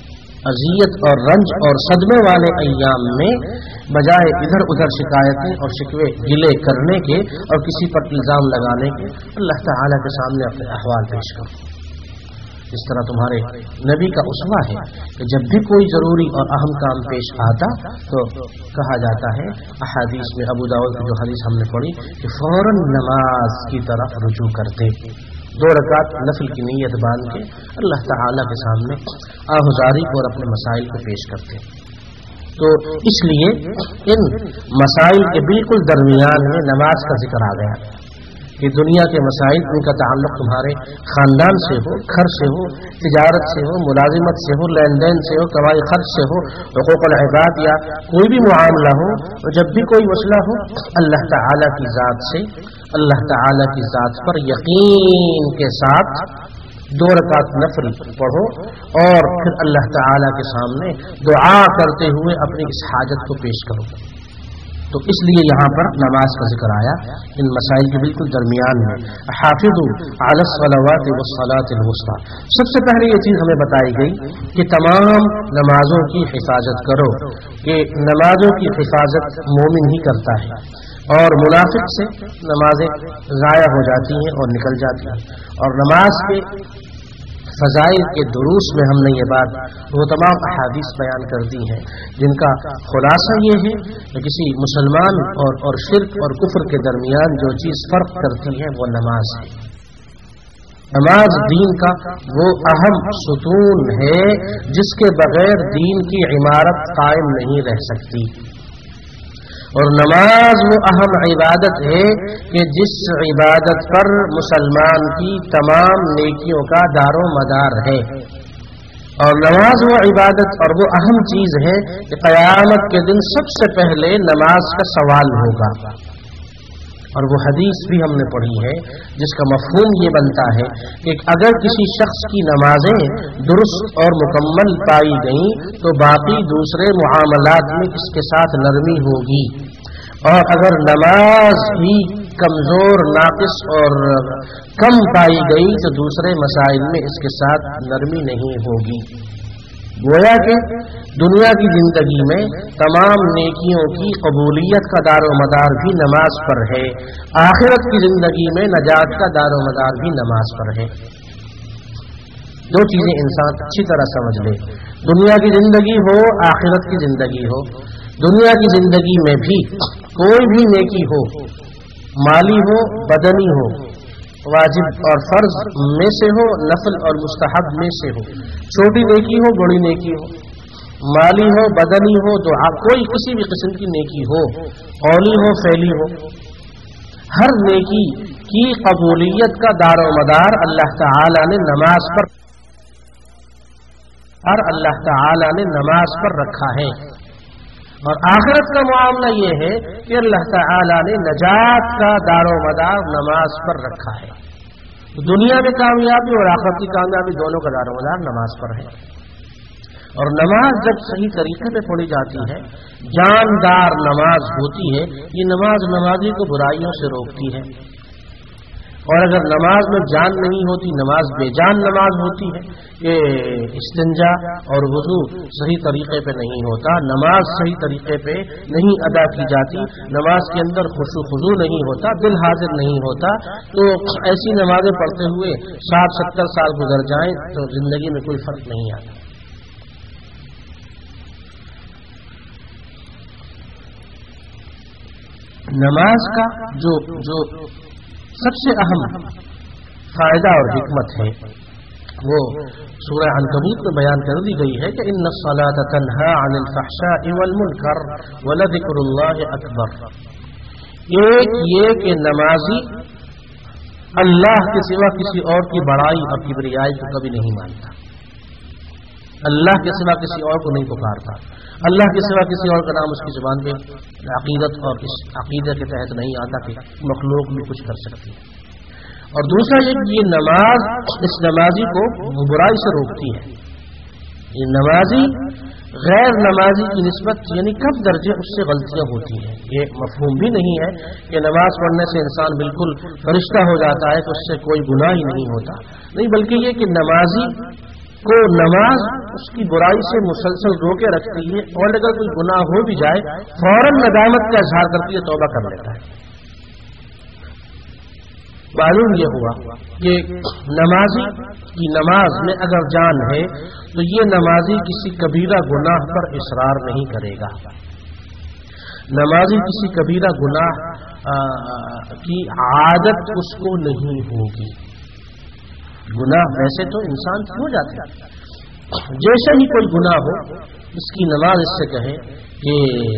اذیت اور رنج اور صدمے والے ایام میں بجائے ادھر ادھر شکایتیں اور شکوے گلے کرنے کے اور کسی پر الزام لگانے کے اللہ تعالیٰ کے سامنے اپنے احوال پیش کرو۔ اس طرح تمہارے نبی کا اسوہ ہے کہ جب بھی کوئی ضروری اور اہم کام پیش آتا تو کہا جاتا ہے احادیث میں، ابو داؤد کی جو حدیث ہم نے پڑھی کہ فوراً نماز کی طرف رجوع کرتے، دو رکعت نفل کی نیت باندھ کے اللہ تعالیٰ کے سامنے آہذاری اور اپنے مسائل کو پیش کرتے۔ تو اس لیے ان مسائل کے بالکل درمیان میں نماز کا ذکر آ گیا کہ دنیا کے مسائل ان کا تعلق تمہارے خاندان سے ہو، گھر سے ہو، تجارت سے ہو، ملازمت سے ہو، لین دین سے ہو، کمائی خرچ سے ہو، حقوق العباد یا کوئی بھی معاملہ ہو، تو جب بھی کوئی مسئلہ ہو اللہ تعالیٰ کی ذات سے، اللہ تعالیٰ کی ذات پر یقین کے ساتھ دو رکعت نفل پڑھو اور پھر اللہ تعالیٰ کے سامنے دعا کرتے ہوئے اپنی اس حاجت کو پیش کرو۔ تو اس لیے یہاں پر نماز کا ذکر آیا ان مسائل کے بالکل درمیان میں۔ حافظوا علی الصلوات والصلاۃ الوسطی، سب سے پہلے یہ چیز ہمیں بتائی گئی کہ تمام نمازوں کی حفاظت کرو، کہ نمازوں کی حفاظت مومن ہی کرتا ہے، اور منافق سے نمازیں ضائع ہو جاتی ہیں اور نکل جاتی ہیں۔ اور نماز کے فضائل کے دروس میں ہم نے یہ بات وہ تمام احادیث بیان کر دی ہیں جن کا خلاصہ یہ ہے کہ کسی مسلمان اور اور شرک اور کفر کے درمیان جو چیز فرق کرتی ہے وہ نماز ہے۔ نماز دین کا وہ اہم ستون ہے جس کے بغیر دین کی عمارت قائم نہیں رہ سکتی، اور نماز وہ اہم عبادت ہے کہ جس عبادت پر مسلمان کی تمام نیکیوں کا دار و مدار ہے، اور نماز وہ عبادت اور وہ اہم چیز ہے کہ قیامت کے دن سب سے پہلے نماز کا سوال ہوگا، اور وہ حدیث بھی ہم نے پڑھی ہے جس کا مفہوم یہ بنتا ہے کہ اگر کسی شخص کی نمازیں درست اور مکمل پائی گئیں تو باقی دوسرے معاملات میں اس کے ساتھ نرمی ہوگی، اور اگر نماز ہی کمزور، ناقص اور کم پائی گئی تو دوسرے مسائل میں اس کے ساتھ نرمی نہیں ہوگی۔ گویا کہ دنیا کی زندگی میں تمام نیکیوں کی قبولیت کا دار و مدار بھی نماز پر ہے، آخرت کی زندگی میں نجات کا دار و مدار بھی نماز پر ہے۔ دو چیزیں انسان اچھی طرح سمجھ لے، دنیا کی زندگی ہو، آخرت کی زندگی ہو۔ دنیا کی زندگی میں بھی کوئی بھی نیکی ہو، مالی ہو، بدنی ہو، واجب اور فرض میں سے ہو، نفل اور مستحب میں سے ہو، چھوٹی نیکی ہو، بڑی نیکی ہو، مالی ہو، بدنی ہو، دعا، کوئی کسی بھی قسم کی نیکی ہو، قولی ہو، فعلی ہو، ہر نیکی کی قبولیت کا دار و مدار اللہ تعالی نے نماز پر اور اللہ تعالی نے نماز پر رکھا ہے۔ اور آخرت کا معاملہ یہ ہے کہ اللہ تعالی نے نجات کا دار و مدار نماز پر رکھا ہے۔ دنیا میں کامیابی اور آخرت کی کامیابی دونوں کا دار و مدار نماز پر ہے۔ اور نماز جب صحیح طریقے سے پڑھی جاتی ہے، جاندار نماز ہوتی ہے، یہ نماز نمازی کو برائیوں سے روکتی ہے۔ اور اگر نماز میں جان نہیں ہوتی، نماز بے جان نماز ہوتی ہے کہ استنجا اور وضو صحیح طریقے پہ نہیں ہوتا، نماز صحیح طریقے پہ نہیں ادا کی جاتی، نماز کے اندر خشوع خضوع نہیں ہوتا، دل حاضر نہیں ہوتا، تو ایسی نمازیں پڑھتے ہوئے ساٹھ ستر سال گزر جائیں تو زندگی میں کوئی فرق نہیں آتا۔ نماز کا جو جو سب سے اہم فائدہ اور حکمت ہے وہ سورہ عنکبوت میں بیان کر دی گئی ہے کہ ان الصلاۃ تنہی عن الفحشاء والمنکر ولذکر اللہ اکبر۔ ایک یہ کہ نمازی اللہ کے سوا کسی اور کی بڑائی اور کبریائی کو کبھی نہیں مانتا، اللہ کے سوا کسی اور کو نہیں پکارتا، اللہ کے سوا کسی اور کا نام اس کی زبان پہ عقیدت اور اس عقیدے کے تحت نہیں آتا کہ مخلوق بھی کچھ کر سکتی ہے۔ اور دوسرا یہ کہ یہ نماز اس نمازی کو برائی سے روکتی ہے۔ یہ نمازی غیر نمازی کی نسبت یعنی کم درجے اس سے غلطیاں ہوتی ہیں۔ یہ مفہوم بھی نہیں ہے کہ نماز پڑھنے سے انسان بالکل فرشتہ ہو جاتا ہے تو اس سے کوئی گناہ ہی نہیں ہوتا، نہیں، بلکہ یہ کہ نمازی کو نماز اس کی برائی سے مسلسل روکے رکھتی ہے، اور اگر کوئی گناہ ہو بھی جائے فوراً ندامت کا اظہار کرتی ہے، توبہ کر لیتا ہے۔ معلوم یہ ہوا کہ نمازی کی نماز میں اگر جان ہے تو یہ نمازی کسی کبیرہ گناہ پر اصرار نہیں کرے گا، نمازی کسی کبیرہ گناہ کی عادت اس کو نہیں ہوگی۔ گناہ ویسے تو انسان ہو جاتے ہیں، جیسے ہی کوئی گناہ ہو اس کی نماز اس سے کہے کہ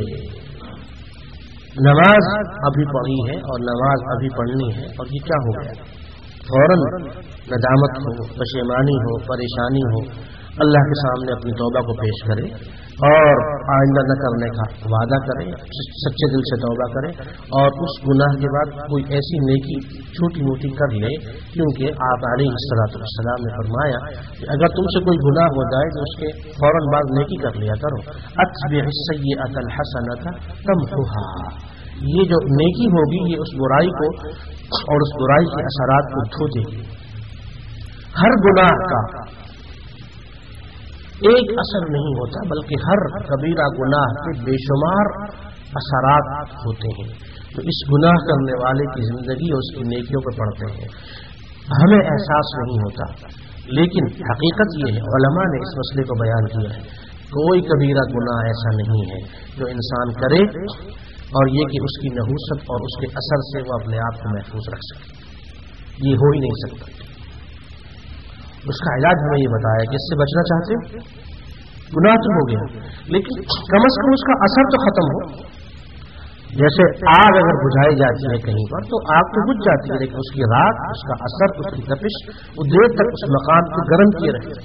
نماز ابھی پڑھی ہے اور نماز ابھی پڑھنی ہے، اور یہ کیا ہو گیا، فوراً ندامت ہو، پشیمانی ہو، پریشانی ہو، اللہ کے سامنے اپنی توبہ کو پیش کرے اور آئندہ نہ کرنے کا وعدہ کرے، سچے دل سے توبہ کرے، اور اس گناہ کے بعد کوئی ایسی نیکی چھوٹی موٹی کر لے، کیونکہ آپ علیہ الصلوۃ والسلام نے فرمایا کہ اگر تم سے کوئی گناہ ہو جائے تو اس کے فوراً بعد نیکی کر لیا کرو، اتبع السیئۃ الحسنۃ تمحها۔ یہ جو نیکی ہوگی یہ اس برائی کو اور اس برائی کے اثرات کو دھو دے گی۔ ہر گناہ کا ایک اثر نہیں ہوتا بلکہ ہر کبیرہ گناہ کے بے شمار اثرات ہوتے ہیں، تو اس گناہ کرنے والے کی زندگی اور اس کی نیکیوں پر پڑتے ہیں، ہمیں احساس نہیں ہوتا، لیکن حقیقت یہ ہے، علماء نے اس مسئلے کو بیان کیا ہے، کوئی کبیرہ گناہ ایسا نہیں ہے جو انسان کرے اور یہ کہ اس کی نحوست اور اس کے اثر سے وہ اپنے آپ کو محفوظ رکھ سکے، یہ ہو ہی نہیں سکتا۔ اس کا علاج ہمیں یہ بتایا کہ اس سے بچنا چاہتے ہو، گناہ تو ہو گیا لیکن کم از کم اس کا اثر تو ختم ہو۔ جیسے آگ اگر بجھائی جاتی ہے کہیں پر تو آگ تو بجھ جاتی ہے، لیکن اس کی راکھ، اس کا اثر، اس کی تپش وہ دیر تک اس مقام کو گرم کیے رہے۔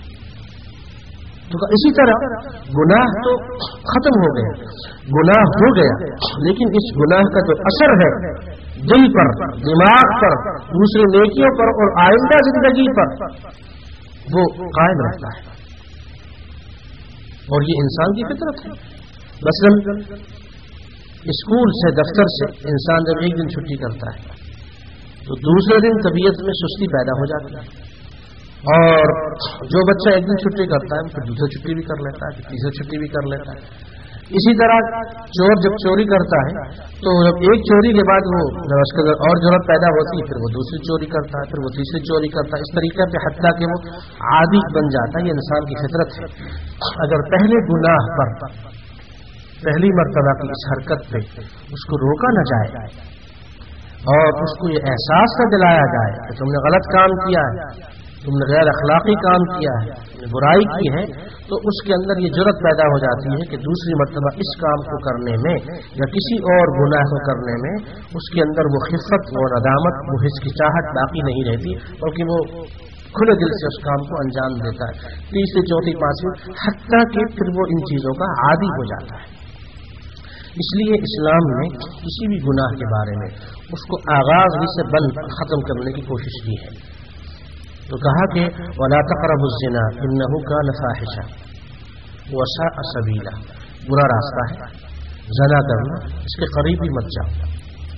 تو اسی طرح گناہ تو ختم ہو گیا، گناہ ہو گیا، لیکن اس گناہ کا جو اثر ہے دل پر، دماغ پر، دوسری نیکیوں پر اور آئندہ زندگی پر وہ قائم رہتا ہے، اور یہ انسان کی فطرت ہے۔ مثلاً اسکول سے، دفتر سے انسان جب ایک دن چھٹی کرتا ہے تو دوسرے دن طبیعت میں سستی پیدا ہو جاتی ہے، اور جو بچہ ایک دن چھٹی کرتا ہے پھر دوسری چھٹی بھی کر لیتا ہے، پھر تیسری چھٹی بھی کر لیتا ہے۔ اسی طرح چور جب چوری کرتا ہے تو جب ایک چوری کے بعد وہ اس کے اندر اور ضرورت پیدا ہوتی ہے، پھر وہ دوسری چوری کرتا ہے، پھر وہ تیسری چوری کرتا ہے، اس طریقے سے حتیٰ کہ وہ عادی بن جاتا ہے۔ یہ انسان کی فطرت ہے۔ اگر پہلے گناہ پر، پہلی مرتبہ کی اس حرکت پہ اس کو روکا نہ جائے اور اس کو یہ احساس نہ دلایا جائے کہ تم نے غلط کام کیا ہے، تم نے غیر اخلاقی کام کیا ہے، تم نے برائی کی ہے، تو اس کے اندر یہ جرأت پیدا ہو جاتی ہے کہ دوسری مرتبہ اس کام کو کرنے میں یا کسی اور گناہ کو کرنے میں اس کے اندر وہ خفت، وہ ندامت، وہ ہچکچاہٹ باقی نہیں رہتی، بلکہ وہ کھلے دل سے اس کام کو انجام دیتا ہے۔ تیسری چوتھی پانچویں حتیٰ کہ پھر وہ ان چیزوں کا عادی ہو جاتا ہے۔ اس لیے اسلام نے کسی بھی گناہ کے بارے میں اس کو آغاز ہی سے بند ختم کرنے کی کوشش کی ہے، تو کہا کہ وَلَا تَقْرَبُوا الزِّنَا إِنَّهُ كَانَ فَاحِشًا وَسَاءَ سَبِيلًا، برا راستہ ہے زنا کرنا، اس کے قریب ہی مت جاؤ۔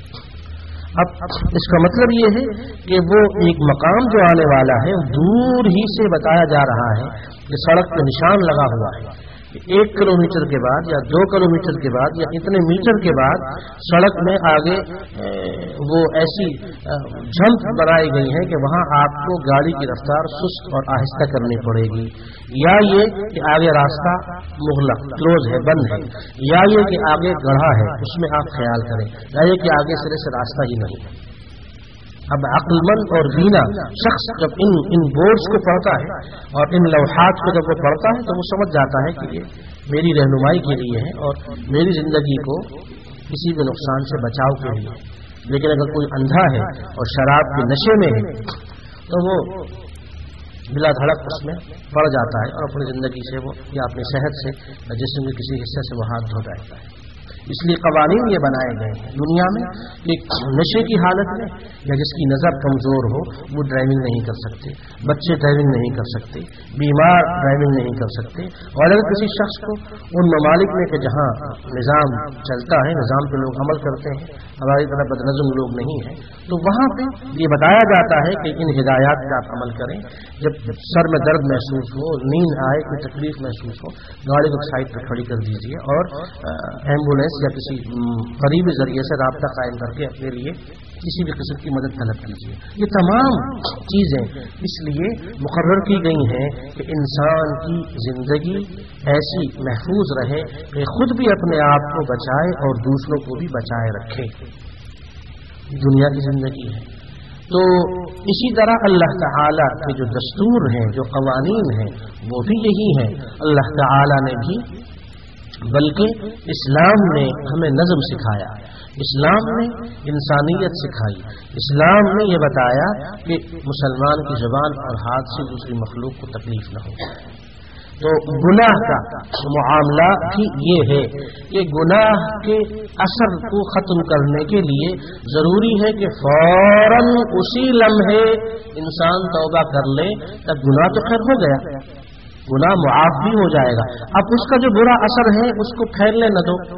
اب اس کا مطلب یہ ہے کہ وہ ایک مقام جو آنے والا ہے دور ہی سے بتایا جا رہا ہے کہ سڑک پہ نشان لگا ہوا ہے کہ ایک کلو میٹر کے بعد یا دو کلو میٹر کے بعد یا اتنے میٹر کے بعد سڑک میں آگے وہ ایسی جھمپ بنائی گئی ہے کہ وہاں آپ کو گاڑی کی رفتار سست اور آہستہ کرنی پڑے گی، یا یہ کہ آگے راستہ مغلق کلوز ہے، بند ہے، یا یہ کہ آگے گڑھا ہے اس میں آپ خیال کریں، یا یہ کہ آگے سرے سے راستہ ہی نہیں ہے۔ اب عقل مند اور بینا شخص جب ان ان بورڈز کو پڑھتا ہے اور ان لوحات کو جب وہ پڑھتا ہے تو وہ سمجھ جاتا ہے کہ یہ میری رہنمائی کے لیے ہے اور میری زندگی کو کسی بھی نقصان سے بچاؤ کے لیے۔ لیکن اگر کوئی اندھا ہے اور شراب کے نشے میں ہے تو وہ بلا دھڑک اس میں پڑ جاتا ہے اور اپنی زندگی سے وہ یا اپنی صحت سے یا جسم کے کسی حصے سے وہ ہاتھ دھو جاتا ہے۔ اس لیے قوانین یہ بنائے گئے ہیں دنیا میں کہ نشے کی حالت میں یا جس کی نظر کمزور ہو وہ ڈرائیونگ نہیں کر سکتے، بچے ڈرائیونگ نہیں کر سکتے، بیمار ڈرائیونگ نہیں کر سکتے، اور اگر کسی شخص کو ان ممالک میں کہ جہاں نظام چلتا ہے، نظام پہ لوگ عمل کرتے ہیں، ہماری طرح بدنظم لوگ نہیں ہیں، تو وہاں پہ یہ بتایا جاتا ہے کہ ان ہدایات پہ آپ عمل کریں۔ جب سر میں درد محسوس ہو، نیند آئے، کوئی تکلیف محسوس ہو، گاڑی کو سائڈ پہ کھڑی کر دیجیے اور ایمبولینس یا کسی قریبی ذریعے سے رابطہ قائم کر کے اپنے لیے کسی بھی قسم کی مدد طلب کیجیے۔ یہ تمام چیزیں اس لیے مقرر کی گئی ہیں کہ انسان کی زندگی ایسی محفوظ رہے کہ خود بھی اپنے آپ کو بچائے اور دوسروں کو بھی بچائے رکھے۔ دنیا کی زندگی ہے تو اسی طرح اللہ تعالیٰ کے جو دستور ہیں، جو قوانین ہیں، وہ بھی یہی ہیں۔ اللہ تعالیٰ نے بھی بلکہ اسلام نے ہمیں نظم سکھایا، اسلام نے انسانیت سکھائی، اسلام نے یہ بتایا کہ مسلمان کی زبان اور ہاتھ سے دوسری مخلوق کو تکلیف نہ ہو۔ تو گناہ کا معاملہ بھی یہ ہے کہ گناہ کے اثر کو ختم کرنے کے لیے ضروری ہے کہ فوراً اسی لمحے انسان توبہ کر لے، تب گناہ تو خیر ہو گیا، گناہ معاف بھی ہو جائے گا، اب اس کا جو برا اثر ہے اس کو پھیلنے نہ دو۔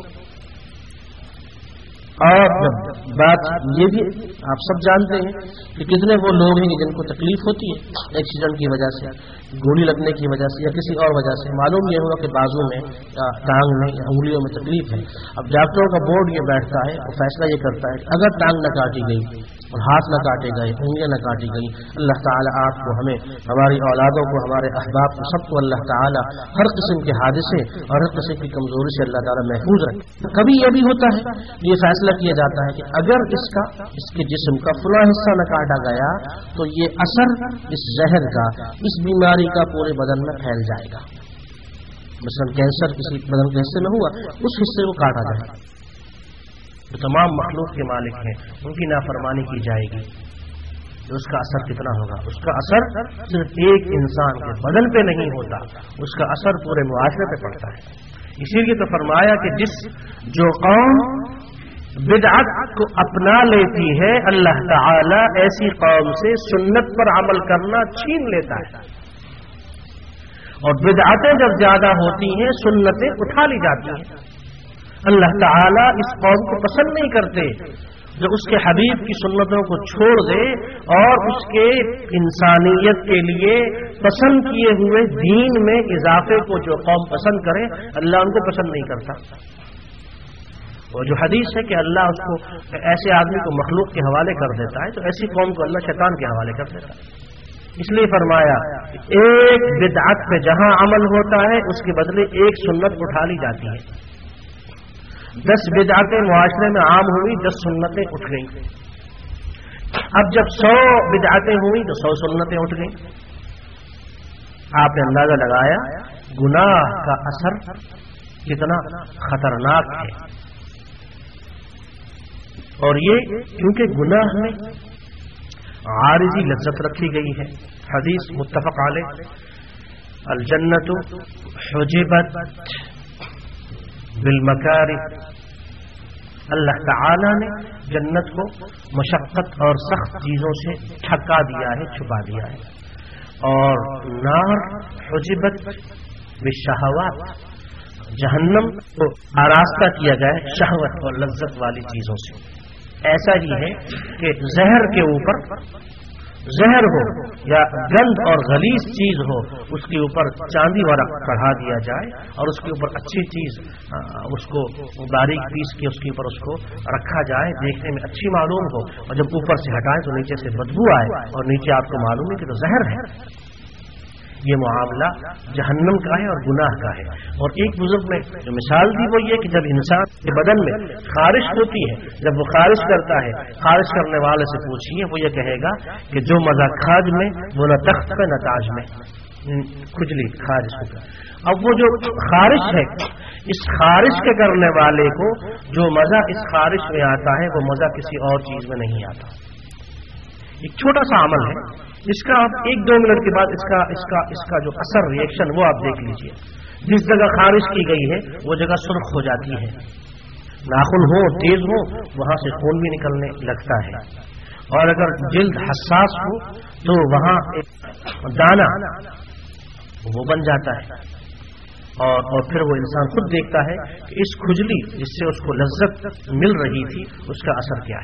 اور بات یہ بھی آپ سب جانتے ہیں کہ کتنے وہ لوگ ہیں جن کو تکلیف ہوتی ہے ایکسیڈنٹ کی وجہ سے، گولی لگنے کی وجہ سے یا کسی اور وجہ سے، معلوم یہ ہوا کہ بازو میں یا ٹانگ میں یا انگلیوں میں تکلیف ہے۔ اب ڈاکٹروں کا بورڈ یہ بیٹھتا ہے اور فیصلہ یہ کرتا ہے کہ اگر ٹانگ نہ کاٹی گئی اور ہاتھ نہ کاٹے گئے، انگلیاں نہ کاٹی گئی، اللہ تعالیٰ آپ کو، ہمیں، ہماری اولادوں کو، ہمارے احباب کو، سب کو اللہ تعالیٰ ہر قسم کے حادثے اور ہر قسم کی کمزوری سے اللہ تعالیٰ محفوظ رکھے۔ کبھی یہ بھی ہوتا ہے، یہ فیصلہ کیا جاتا ہے کہ اگر اس کا اس کے جسم کا فلاں حصہ نہ کاٹا گیا تو یہ اثر اس زہر کا، اس بیماری کا پورے بدن میں پھیل جائے گا۔ مثلا کینسر کسی بدن کے حصے میں ہوا، اس حصے کو کاٹا جائے، جو تمام مخلوق کے مالک ہیں ان کی نافرمانی کی جائے گی، تو اس کا اثر کتنا ہوگا؟ اس کا اثر صرف ایک انسان کے بدن پہ نہیں ہوتا، اس کا اثر پورے معاشرے پہ پڑتا ہے۔ اسی لیے تو فرمایا کہ جس جو قوم بدعت کو اپنا لیتی ہے اللہ تعالی ایسی قوم سے سنت پر عمل کرنا چھین لیتا ہے، اور بدعتیں جب زیادہ ہوتی ہیں سنتیں اٹھا لی جاتی ہیں۔ اللہ تعالی اس قوم کو پسند نہیں کرتے جو اس کے حبیب کی سنتوں کو چھوڑ دے اور اس کے انسانیت کے لیے پسند کیے ہوئے دین میں اضافے کو جو قوم پسند کرے اللہ ان کو پسند نہیں کرتا۔ وہ جو حدیث ہے کہ اللہ اس کو ایسے آدمی کو مخلوق کے حوالے کر دیتا ہے، تو ایسی قوم کو اللہ شیطان کے حوالے کر دیتا ہے۔ اس لیے فرمایا ایک بدعت پہ جہاں عمل ہوتا ہے اس کے بدلے ایک سنت اٹھا لی جاتی ہے۔ دس بدعتیں معاشرے میں عام ہوئی، دس سنتیں اٹھ گئیں۔ اب جب سو بدعتیں ہوئی تو سو سنتیں اٹھ گئیں۔ آپ نے اندازہ لگایا گناہ کا اثر کتنا خطرناک ہے، اور یہ کیونکہ گناہ میں عارضی لذت رکھی گئی ہے۔ حدیث متفق علیہ، الجنت حجبت بالمکارہ، اللہ تعالی نے جنت کو مشقت اور سخت چیزوں سے ٹھکا دیا ہے، چھپا دیا ہے، اور نار حجبت بالشہوات، جہنم کو آراستہ کیا گیا ہے شہوت اور لذت والی چیزوں سے۔ ایسا ہی ہے کہ زہر کے اوپر زہر ہو یا گند اور غلیظ چیز ہو، اس کے اوپر چاندی والا چڑھا دیا جائے اور اس کے اوپر اچھی چیز اس کو باریک پیس کے اس کے اوپر اس کو رکھا جائے، دیکھنے میں اچھی معلوم ہو، اور جب اوپر سے ہٹائیں تو نیچے سے بدبو آئے اور نیچے آپ کو معلوم ہے کہ تو زہر ہے۔ یہ معاملہ جہنم کا ہے اور گناہ کا ہے۔ اور ایک بزرگ نے جو مثال دی وہ یہ کہ جب انسان کے بدن میں خارش ہوتی ہے، جب وہ خارش کرتا ہے، خارش کرنے والے سے پوچھیے، وہ یہ کہے گا کہ جو مزہ کھاج میں وہ نہ تخت پہ نہ تاج میں، کھجلی خارش ہوگا۔ اب وہ جو خارش ہے، اس خارش کے کرنے والے کو جو مزہ اس خارش میں آتا ہے وہ مزہ کسی اور چیز میں نہیں آتا۔ ایک چھوٹا سا عمل ہے، اس کا آپ ایک دو منٹ کے بعد اس کا اس کا اس کا جو اثر ریئیکشن وہ آپ دیکھ لیجئے۔ جس جگہ خارش کی گئی ہے وہ جگہ سرخ ہو جاتی ہے، ناخن ہو تیز ہو وہاں سے خون بھی نکلنے لگتا ہے، اور اگر جلد حساس ہو تو وہاں ایک دانا وہ بن جاتا ہے، اور اور پھر وہ انسان خود دیکھتا ہے کہ اس کھجلی جس سے اس کو لذت مل رہی تھی اس کا اثر کیا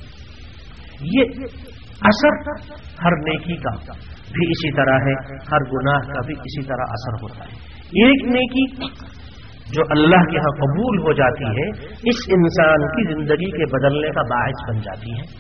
ہے۔ یہ اثر ہر نیکی کا بھی اسی طرح ہے، ہر گناہ کا بھی اسی طرح اثر ہوتا ہے۔ ایک نیکی جو اللہ کے ہاں قبول ہو جاتی ہے اس انسان کی زندگی کے بدلنے کا باعث بن جاتی ہے۔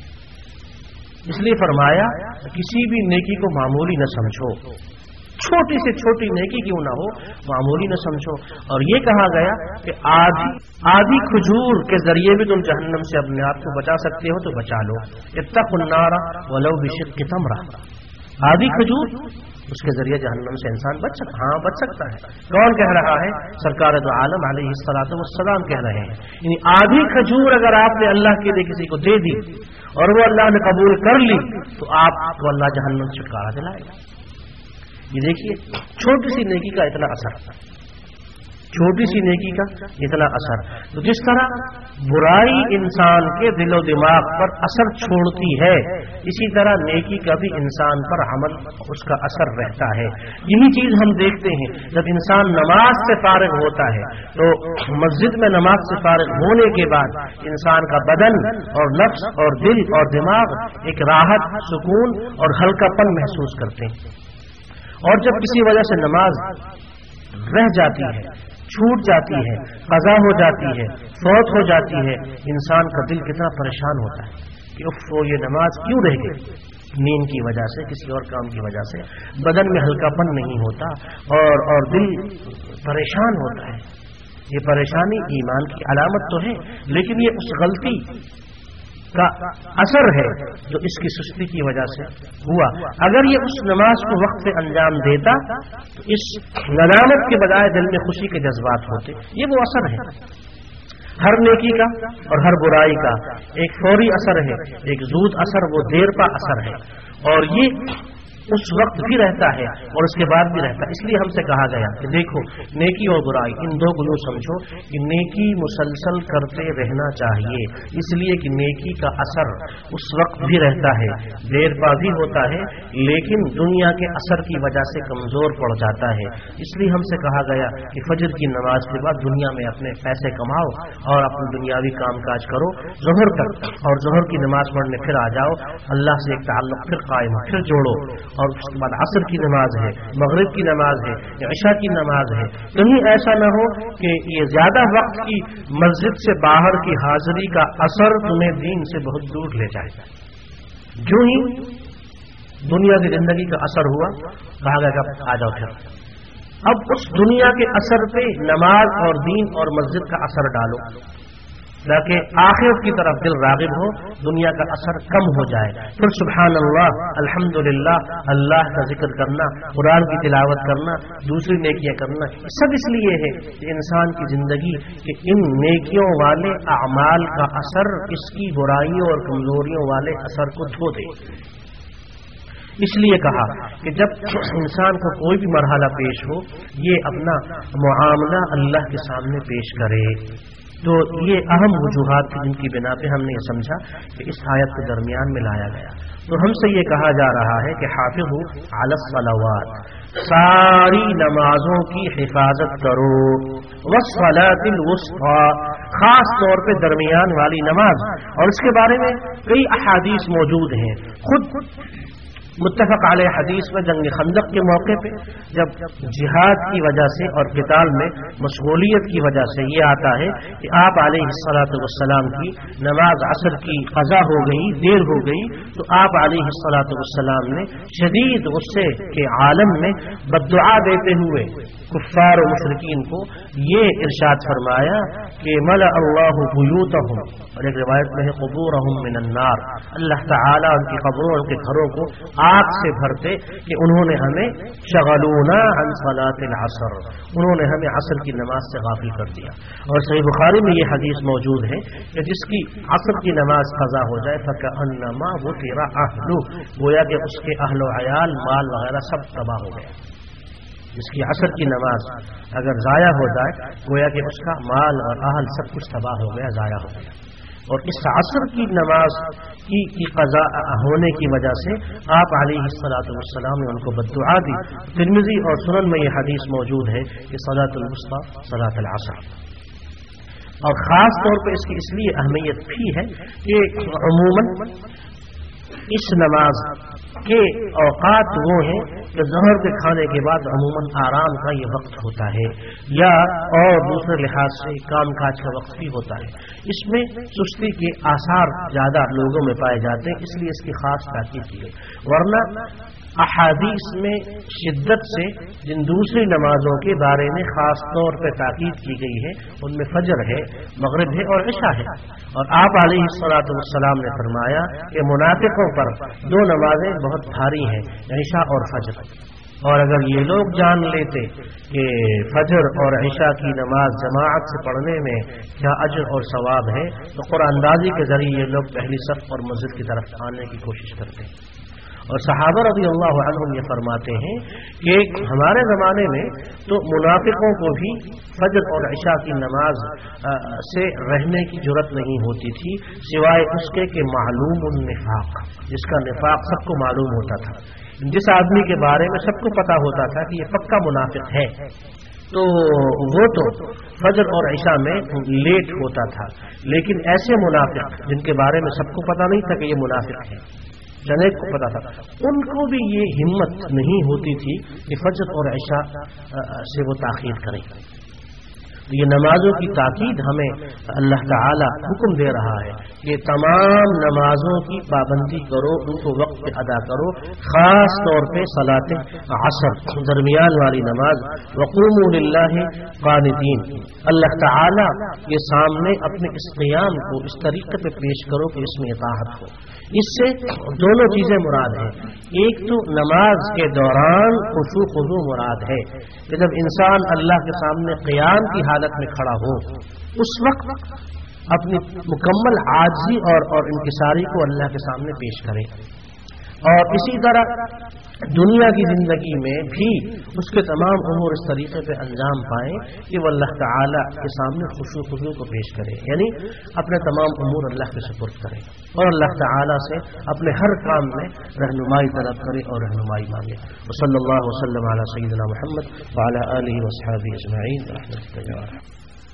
اس لیے فرمایا کسی بھی نیکی کو معمولی نہ سمجھو، چھوٹی سے چھوٹی نیکی کیوں نہ ہو معمولی نہ سمجھو۔ اور یہ کہا گیا کہ آدھی آدھی کھجور کے ذریعے بھی تم جہنم سے اپنے آپ کو بچا سکتے ہو تو بچا لو، اتقوا النار ولو بشق تمرہ۔ آدھی کھجور اس کے ذریعے جہنم سے انسان بچ سکتا ہاں بچ سکتا ہے۔ کون کہہ رہا ہے؟ سرکار دو عالم علیہ الصلوۃ والسلام کہہ رہے ہیں۔ یعنی آدھی کھجور اگر آپ نے اللہ کے لیے کسی کو دے دی اور وہ اللہ نے قبول کر لی تو آپ کو اللہ جہنم سے چھٹکارا دلائے گا۔ یہ دیکھیے چھوٹی سی نیکی کا اتنا اثر، چھوٹی سی نیکی کا اتنا اثر۔ تو جس طرح برائی انسان کے دل و دماغ پر اثر چھوڑتی ہے اسی طرح نیکی کا بھی انسان پر عمل اس کا اثر رہتا ہے۔ یہی چیز ہم دیکھتے ہیں جب انسان نماز سے فارغ ہوتا ہے تو مسجد میں نماز سے فارغ ہونے کے بعد انسان کا بدن اور نفس اور دل اور دماغ ایک راحت، سکون اور ہلکا پن محسوس کرتے ہیں۔ اور جب کسی وجہ سے نماز رہ جاتی ہے، چھوٹ جاتی ہے، قضا ہو جاتی ہے، فوت ہو جاتی ہے، انسان کا دل کتنا پریشان ہوتا ہے کہ اف وہ یہ نماز کیوں رہ گئی، نیند کی وجہ سے، کسی اور کام کی وجہ سے بدن میں ہلکا پن نہیں ہوتا اور اور دل پریشان ہوتا ہے۔ یہ پریشانی ایمان کی علامت تو ہے لیکن یہ اس غلطی کا اثر ہے جو اس کی سستی کی وجہ سے ہوا۔ اگر یہ اس نماز کو وقت سے انجام دیتا تو اس ندامت کے بجائے دل میں خوشی کے جذبات ہوتے۔ یہ وہ اثر ہے ہر نیکی کا اور ہر برائی کا، ایک فوری اثر ہے، ایک زود اثر، وہ دیر پا اثر ہے۔ اور یہ اس وقت بھی رہتا ہے اور اس کے بعد بھی رہتا ہے. اس لیے ہم سے کہا گیا کہ دیکھو نیکی اور برائی ان دو کو یوں سمجھو کہ نیکی مسلسل کرتے رہنا چاہیے، اس لیے کہ نیکی کا اثر اس وقت بھی رہتا ہے، دیر پا بھی ہوتا ہے، لیکن دنیا کے اثر کی وجہ سے کمزور پڑ جاتا ہے. اس لیے ہم سے کہا گیا کہ فجر کی نماز کے بعد دنیا میں اپنے پیسے کماؤ اور اپنے دنیاوی کام کاج کرو ظہر تک، اور ظہر کی نماز پڑھنے پھر آ جاؤ، اللہ سے ایک تعلق پھر قائم ہو، پھر جوڑو. اور اس کے بعد عصر کی نماز ہے، مغرب کی نماز ہے، یا عشاء کی نماز ہے. کہیں ایسا نہ ہو کہ یہ زیادہ وقت کی مسجد سے باہر کی حاضری کا اثر تمہیں دین سے بہت دور لے جائے. جو ہی دنیا کی زندگی کا اثر ہوا کہا گیا کہ آ جاؤ پھر. اب اس دنیا کے اثر پہ نماز اور دین اور مسجد کا اثر ڈالو تاکہ آخرت کی طرف دل راغب ہو، دنیا کا اثر کم ہو جائے. پھر سبحان اللہ، الحمدللہ، اللہ کا ذکر کرنا، قرآن کی تلاوت کرنا، دوسری نیکیاں کرنا، سب اس لیے ہے کہ انسان کی زندگی کہ ان نیکیوں والے اعمال کا اثر اس کی برائیوں اور کمزوریوں والے اثر کو دھو دے. اس لیے کہا کہ جب انسان کو کوئی بھی مرحلہ پیش ہو یہ اپنا معاملہ اللہ کے سامنے پیش کرے. تو یہ اہم وجوہات تھی جن کی بنا پہ ہم نے یہ سمجھا کہ اس آیت کے درمیان میں لایا گیا. تو ہم سے یہ کہا جا رہا ہے کہ حافظوا علی الصلوات، ساری نمازوں کی حفاظت کرو، والصلاۃ الوسطی، خاص طور پہ درمیان والی نماز. اور اس کے بارے میں کئی احادیث موجود ہیں. خود متفق علیہ حدیث میں جنگ خندق کے موقع پہ جب جہاد کی وجہ سے اور قتال میں مشغولیت کی وجہ سے یہ آتا ہے کہ آپ علیہ الصلوۃ والسلام کی نماز عصر کی قضا ہو گئی، دیر ہو گئی، تو آپ علیہ الصلوۃ والسلام نے شدید غصے کے عالم میں بددعا دیتے ہوئے کفار و مشرکین کو یہ ارشاد فرمایا کہ ملأ اللہ بیوتہم، اور ایک روایت میں ہے قبورہم من النار، اللہ تعالیٰ ان کی قبروں ان کے گھروں کو آگ سے بھرتے کہ انہوں نے ہمیں شغلونا عن صلاۃ العصر، انہوں نے ہمیں عصر کی نماز سے غافل کر دیا. اور صحیح بخاری میں یہ حدیث موجود ہے کہ جس کی عصر کی نماز قضا ہو جائے فکأنما وطر اہلہ، گویا کہ اس کے اہل و عیال مال وغیرہ سب تباہ ہو گئے. جس کی عصر کی نماز اگر ضائع ہو جائے گویا کہ اس کا مال اور اہل سب کچھ تباہ ہو گیا، ضائع ہو گیا. اور اس عصر کی نماز کی کی قضا ہونے کی وجہ سے آپ علیہ الصلوۃ والسلام نے ان کو بددعا دی. ترمذی اور سنن میں یہ حدیث موجود ہے کہ صلاۃ الوسطی صلاۃ العصر. اور خاص طور پہ اس کی اس لیے اہمیت بھی ہے کہ عموماً اس نماز کے اوقات وہ ہیں کہ ظہر کے کھانے کے بعد عموماً آرام کا یہ وقت ہوتا ہے، یا اور دوسرے لحاظ سے کام کاج کا وقت بھی ہوتا ہے. اس میں سستی کے آثار زیادہ لوگوں میں پائے جاتے ہیں، اس لیے اس کی خاص تاکید کی ہے. ورنہ احادیث میں شدت سے جن دوسری نمازوں کے بارے میں خاص طور پہ تاکید کی گئی ہے ان میں فجر ہے، مغرب ہے اور عشاء ہے. اور آپ علیہ الصلوۃ والسلام نے فرمایا کہ منافقوں پر دو نمازیں بہت بھاری ہیں، عشاء اور فجر. اور اگر یہ لوگ جان لیتے کہ فجر اور عشاء کی نماز جماعت سے پڑھنے میں کیا اجر اور ثواب ہے تو قرآن اندازی کے ذریعے یہ لوگ پہلی صف اور مسجد کی طرف آنے کی کوشش کرتے ہیں. اور صحابہ رضی اللہ عنہم یہ فرماتے ہیں کہ ہمارے زمانے میں تو منافقوں کو بھی فجر اور عشاء کی نماز سے رہنے کی جرت نہیں ہوتی تھی سوائے اس کے کہ معلوم النفاق، جس کا نفاق سب کو معلوم ہوتا تھا. جس آدمی کے بارے میں سب کو پتا ہوتا تھا کہ یہ پکا منافق ہے تو وہ تو فجر اور عشاء میں لیٹ ہوتا تھا. لیکن ایسے منافق جن کے بارے میں سب کو پتا نہیں تھا کہ یہ منافق ہے، جنید کو پتا تھا، ان کو بھی یہ ہمت نہیں ہوتی تھی کہ فجر اور عشاء سے وہ تاخیر کریں. یہ نمازوں کی تاکید ہمیں اللہ تعالی حکم دے رہا ہے کہ تمام نمازوں کی پابندی کرو، ان کو وقت پہ ادا کرو، خاص طور پہ صلاۃ عصر درمیان والی نماز. وقوموا للہ قانتین، اللہ تعالی کے سامنے اپنے اس قیام کو اس طریقے پہ پیش کرو کہ اس میں اطاعت ہو. اس سے دونوں چیزیں مراد ہیں. ایک تو نماز کے دوران خشوع خضوع مراد ہے کہ جب انسان اللہ کے سامنے قیام کی حالت میں کھڑا ہو اس وقت اپنی مکمل عاجزی اور اور انکساری کو اللہ کے سامنے پیش کرے. اور اسی طرح دنیا کی زندگی میں بھی اس کے تمام امور اس طریقے پہ انجام پائیں کہ وہ اللہ تعالیٰ کے سامنے خوشو خضوع کو پیش کرے، یعنی اپنے تمام امور اللہ کے سپرد کرے اور اللہ تعالیٰ سے اپنے ہر کام میں رہنمائی طلب کرے اور رہنمائی مانگے۔ وصلی اللہ وسلم علی سیدنا محمد وعلی آلہ وصحبہ اجمعین۔